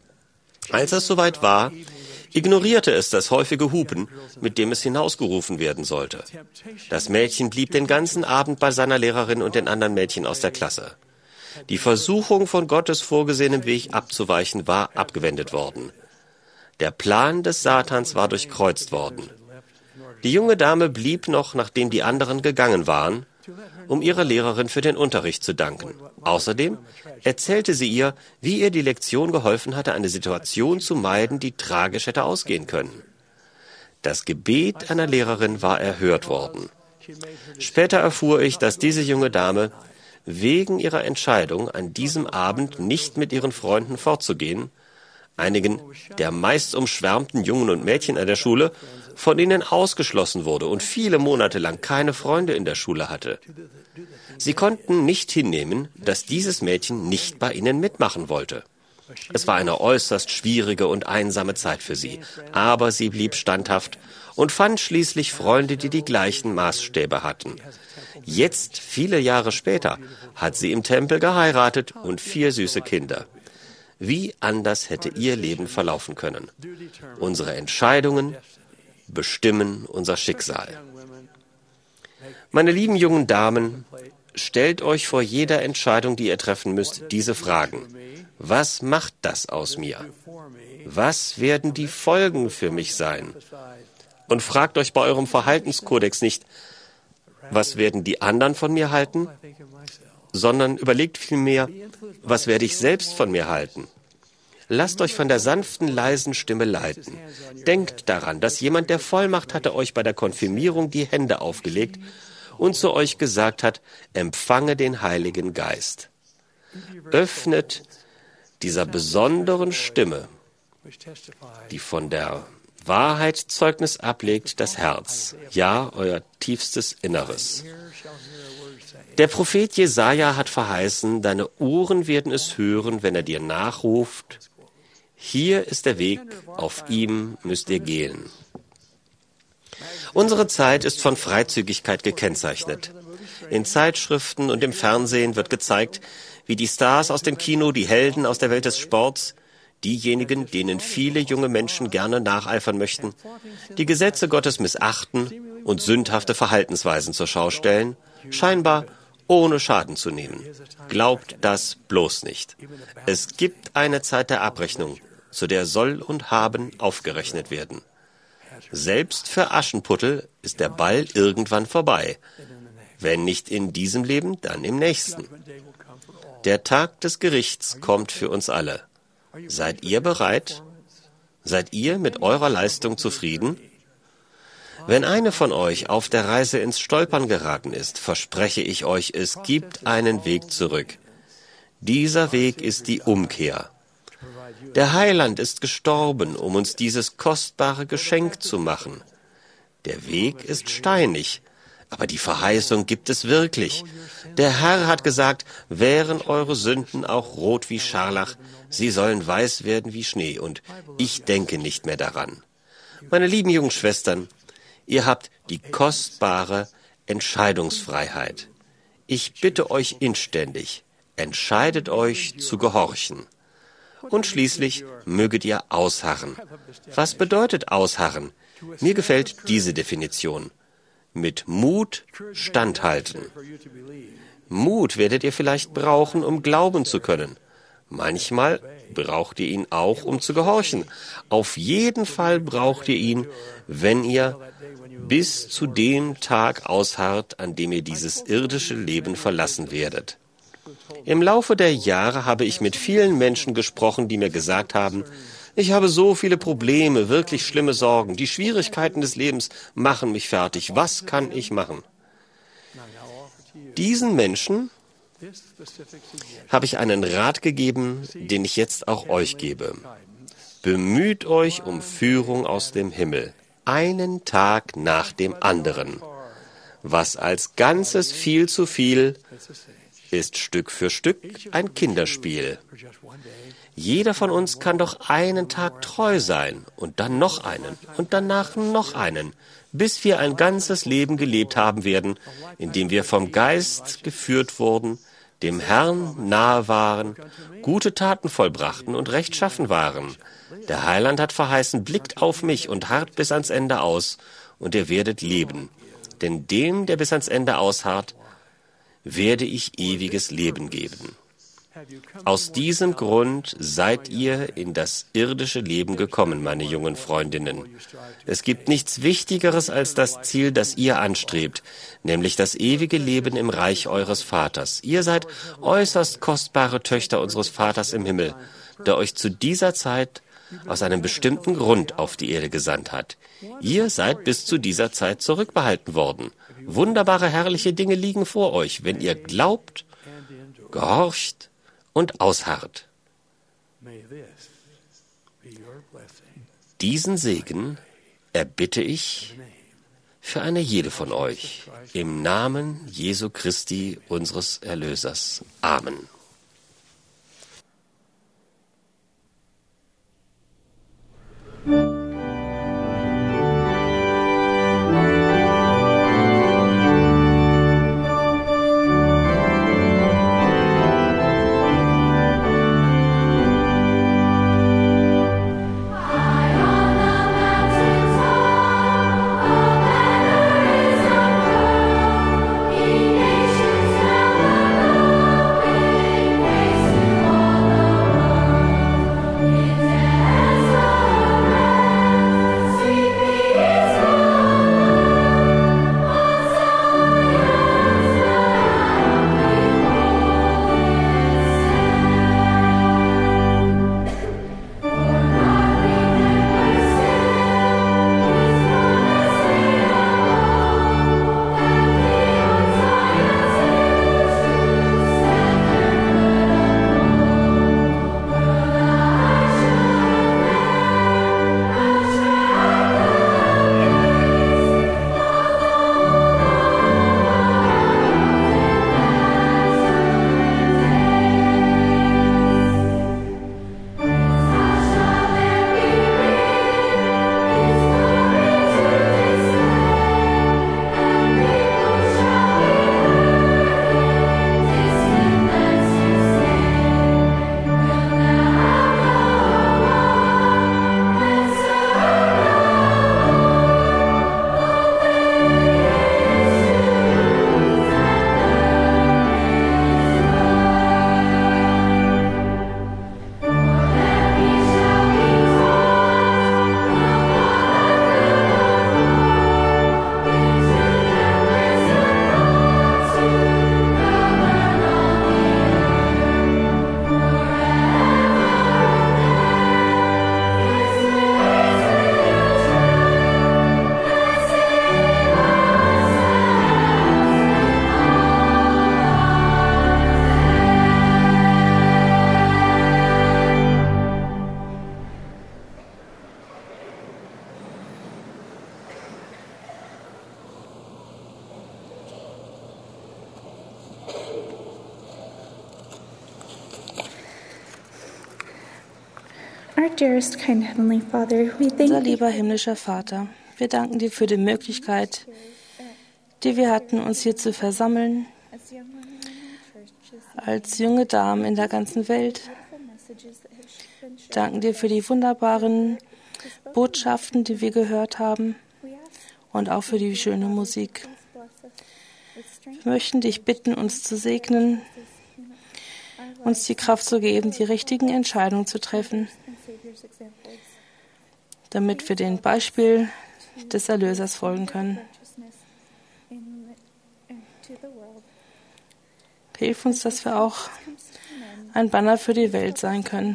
Als es soweit war, ignorierte es das häufige Hupen, mit dem es hinausgerufen werden sollte. Das Mädchen blieb den ganzen Abend bei seiner Lehrerin und den anderen Mädchen aus der Klasse. Die Versuchung, von Gottes vorgesehenem Weg abzuweichen, war abgewendet worden. Der Plan des Satans war durchkreuzt worden. Die junge Dame blieb noch, nachdem die anderen gegangen waren, um ihrer Lehrerin für den Unterricht zu danken. Außerdem erzählte sie ihr, wie ihr die Lektion geholfen hatte, eine Situation zu meiden, die tragisch hätte ausgehen können. Das Gebet einer Lehrerin war erhört worden. Später erfuhr ich, dass diese junge Dame wegen ihrer Entscheidung, an diesem Abend nicht mit ihren Freunden fortzugehen, einigen der meist umschwärmten Jungen und Mädchen an der Schule, von ihnen ausgeschlossen wurde und viele Monate lang keine Freunde in der Schule hatte. Sie konnten nicht hinnehmen, dass dieses Mädchen nicht bei ihnen mitmachen wollte. Es war eine äußerst schwierige und einsame Zeit für sie, aber sie blieb standhaft und fand schließlich Freunde, die die gleichen Maßstäbe hatten. Jetzt, viele Jahre später, hat sie im Tempel geheiratet und vier süße Kinder. Wie anders hätte ihr Leben verlaufen können? Unsere Entscheidungen bestimmen unser Schicksal. Meine lieben jungen Damen, stellt euch vor jeder Entscheidung, die ihr treffen müsst, diese Fragen. Was macht das aus mir? Was werden die Folgen für mich sein? Und fragt euch bei eurem Verhaltenskodex nicht, was werden die anderen von mir halten, sondern überlegt vielmehr, was werde ich selbst von mir halten? Lasst euch von der sanften, leisen Stimme leiten. Denkt daran, dass jemand, der Vollmacht hatte, euch bei der Konfirmierung die Hände aufgelegt und zu euch gesagt hat, empfange den Heiligen Geist. Öffnet dieser besonderen Stimme, die von der Wahrheit Zeugnis ablegt, das Herz, ja, euer tiefstes Inneres. Der Prophet Jesaja hat verheißen, deine Ohren werden es hören, wenn er dir nachruft, hier ist der Weg, auf ihm müsst ihr gehen. Unsere Zeit ist von Freizügigkeit gekennzeichnet. In Zeitschriften und im Fernsehen wird gezeigt, wie die Stars aus dem Kino, die Helden aus der Welt des Sports, diejenigen, denen viele junge Menschen gerne nacheifern möchten, die Gesetze Gottes missachten und sündhafte Verhaltensweisen zur Schau stellen, scheinbar ohne Schaden zu nehmen. Glaubt das bloß nicht. Es gibt eine Zeit der Abrechnung, zu der Soll und Haben aufgerechnet werden. Selbst für Aschenputtel ist der Ball irgendwann vorbei. Wenn nicht in diesem Leben, dann im nächsten. Der Tag des Gerichts kommt für uns alle. Seid ihr bereit? Seid ihr mit eurer Leistung zufrieden? Wenn eine von euch auf der Reise ins Stolpern geraten ist, verspreche ich euch, es gibt einen Weg zurück. Dieser Weg ist die Umkehr. Der Heiland ist gestorben, um uns dieses kostbare Geschenk zu machen. Der Weg ist steinig, aber die Verheißung gibt es wirklich. Der Herr hat gesagt, wären eure Sünden auch rot wie Scharlach, sie sollen weiß werden wie Schnee, und ich denke nicht mehr daran. Meine lieben jungen Schwestern, ihr habt die kostbare Entscheidungsfreiheit. Ich bitte euch inständig, entscheidet euch zu gehorchen. Und schließlich möget ihr ausharren. Was bedeutet ausharren? Mir gefällt diese Definition. Mit Mut standhalten. Mut werdet ihr vielleicht brauchen, um glauben zu können. Manchmal braucht ihr ihn auch, um zu gehorchen. Auf jeden Fall braucht ihr ihn, wenn ihr bis zu dem Tag ausharrt, an dem ihr dieses irdische Leben verlassen werdet. Im Laufe der Jahre habe ich mit vielen Menschen gesprochen, die mir gesagt haben, ich habe so viele Probleme, wirklich schlimme Sorgen, die Schwierigkeiten des Lebens machen mich fertig, was kann ich machen? Diesen Menschen habe ich einen Rat gegeben, den ich jetzt auch euch gebe. Bemüht euch um Führung aus dem Himmel, einen Tag nach dem anderen. Was als Ganzes viel zu viel ist Stück für Stück ein Kinderspiel. Jeder von uns kann doch einen Tag treu sein und dann noch einen und danach noch einen, bis wir ein ganzes Leben gelebt haben werden, in dem wir vom Geist geführt wurden, dem Herrn nahe waren, gute Taten vollbrachten und rechtschaffen waren. Der Heiland hat verheißen, blickt auf mich und harrt bis ans Ende aus, und ihr werdet leben. Denn dem, der bis ans Ende ausharrt, werde ich ewiges Leben geben. Aus diesem Grund seid ihr in das irdische Leben gekommen, meine jungen Freundinnen. Es gibt nichts Wichtigeres als das Ziel, das ihr anstrebt, nämlich das ewige Leben im Reich eures Vaters. Ihr seid äußerst kostbare Töchter unseres Vaters im Himmel, der euch zu dieser Zeit aus einem bestimmten Grund auf die Erde gesandt hat. Ihr seid bis zu dieser Zeit zurückbehalten worden. Wunderbare, herrliche Dinge liegen vor euch, wenn ihr glaubt, gehorcht und ausharrt. Diesen Segen erbitte ich für eine jede von euch, im Namen Jesu Christi, unseres Erlösers. Amen. Unser lieber himmlischer Vater, wir danken dir für die Möglichkeit, die wir hatten, uns hier zu versammeln, als junge Damen in der ganzen Welt. Wir danken dir für die wunderbaren Botschaften, die wir gehört haben und auch für die schöne Musik. Wir möchten dich bitten, uns zu segnen, uns die Kraft zu geben, die richtigen Entscheidungen zu treffen, damit wir dem Beispiel des Erlösers folgen können. Hilf uns, dass wir auch ein Banner für die Welt sein können.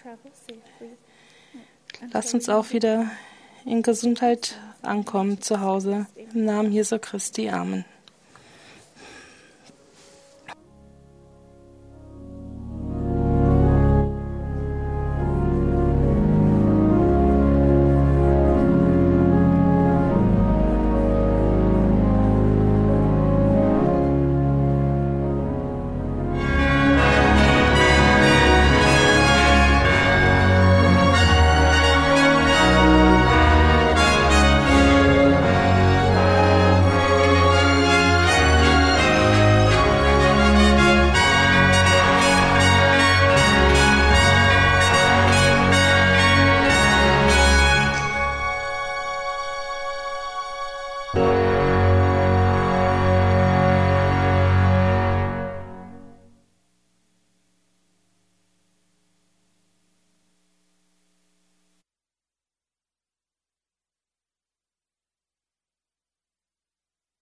Lass uns auch wieder in Gesundheit ankommen zu Hause. Im Namen Jesu Christi. Amen.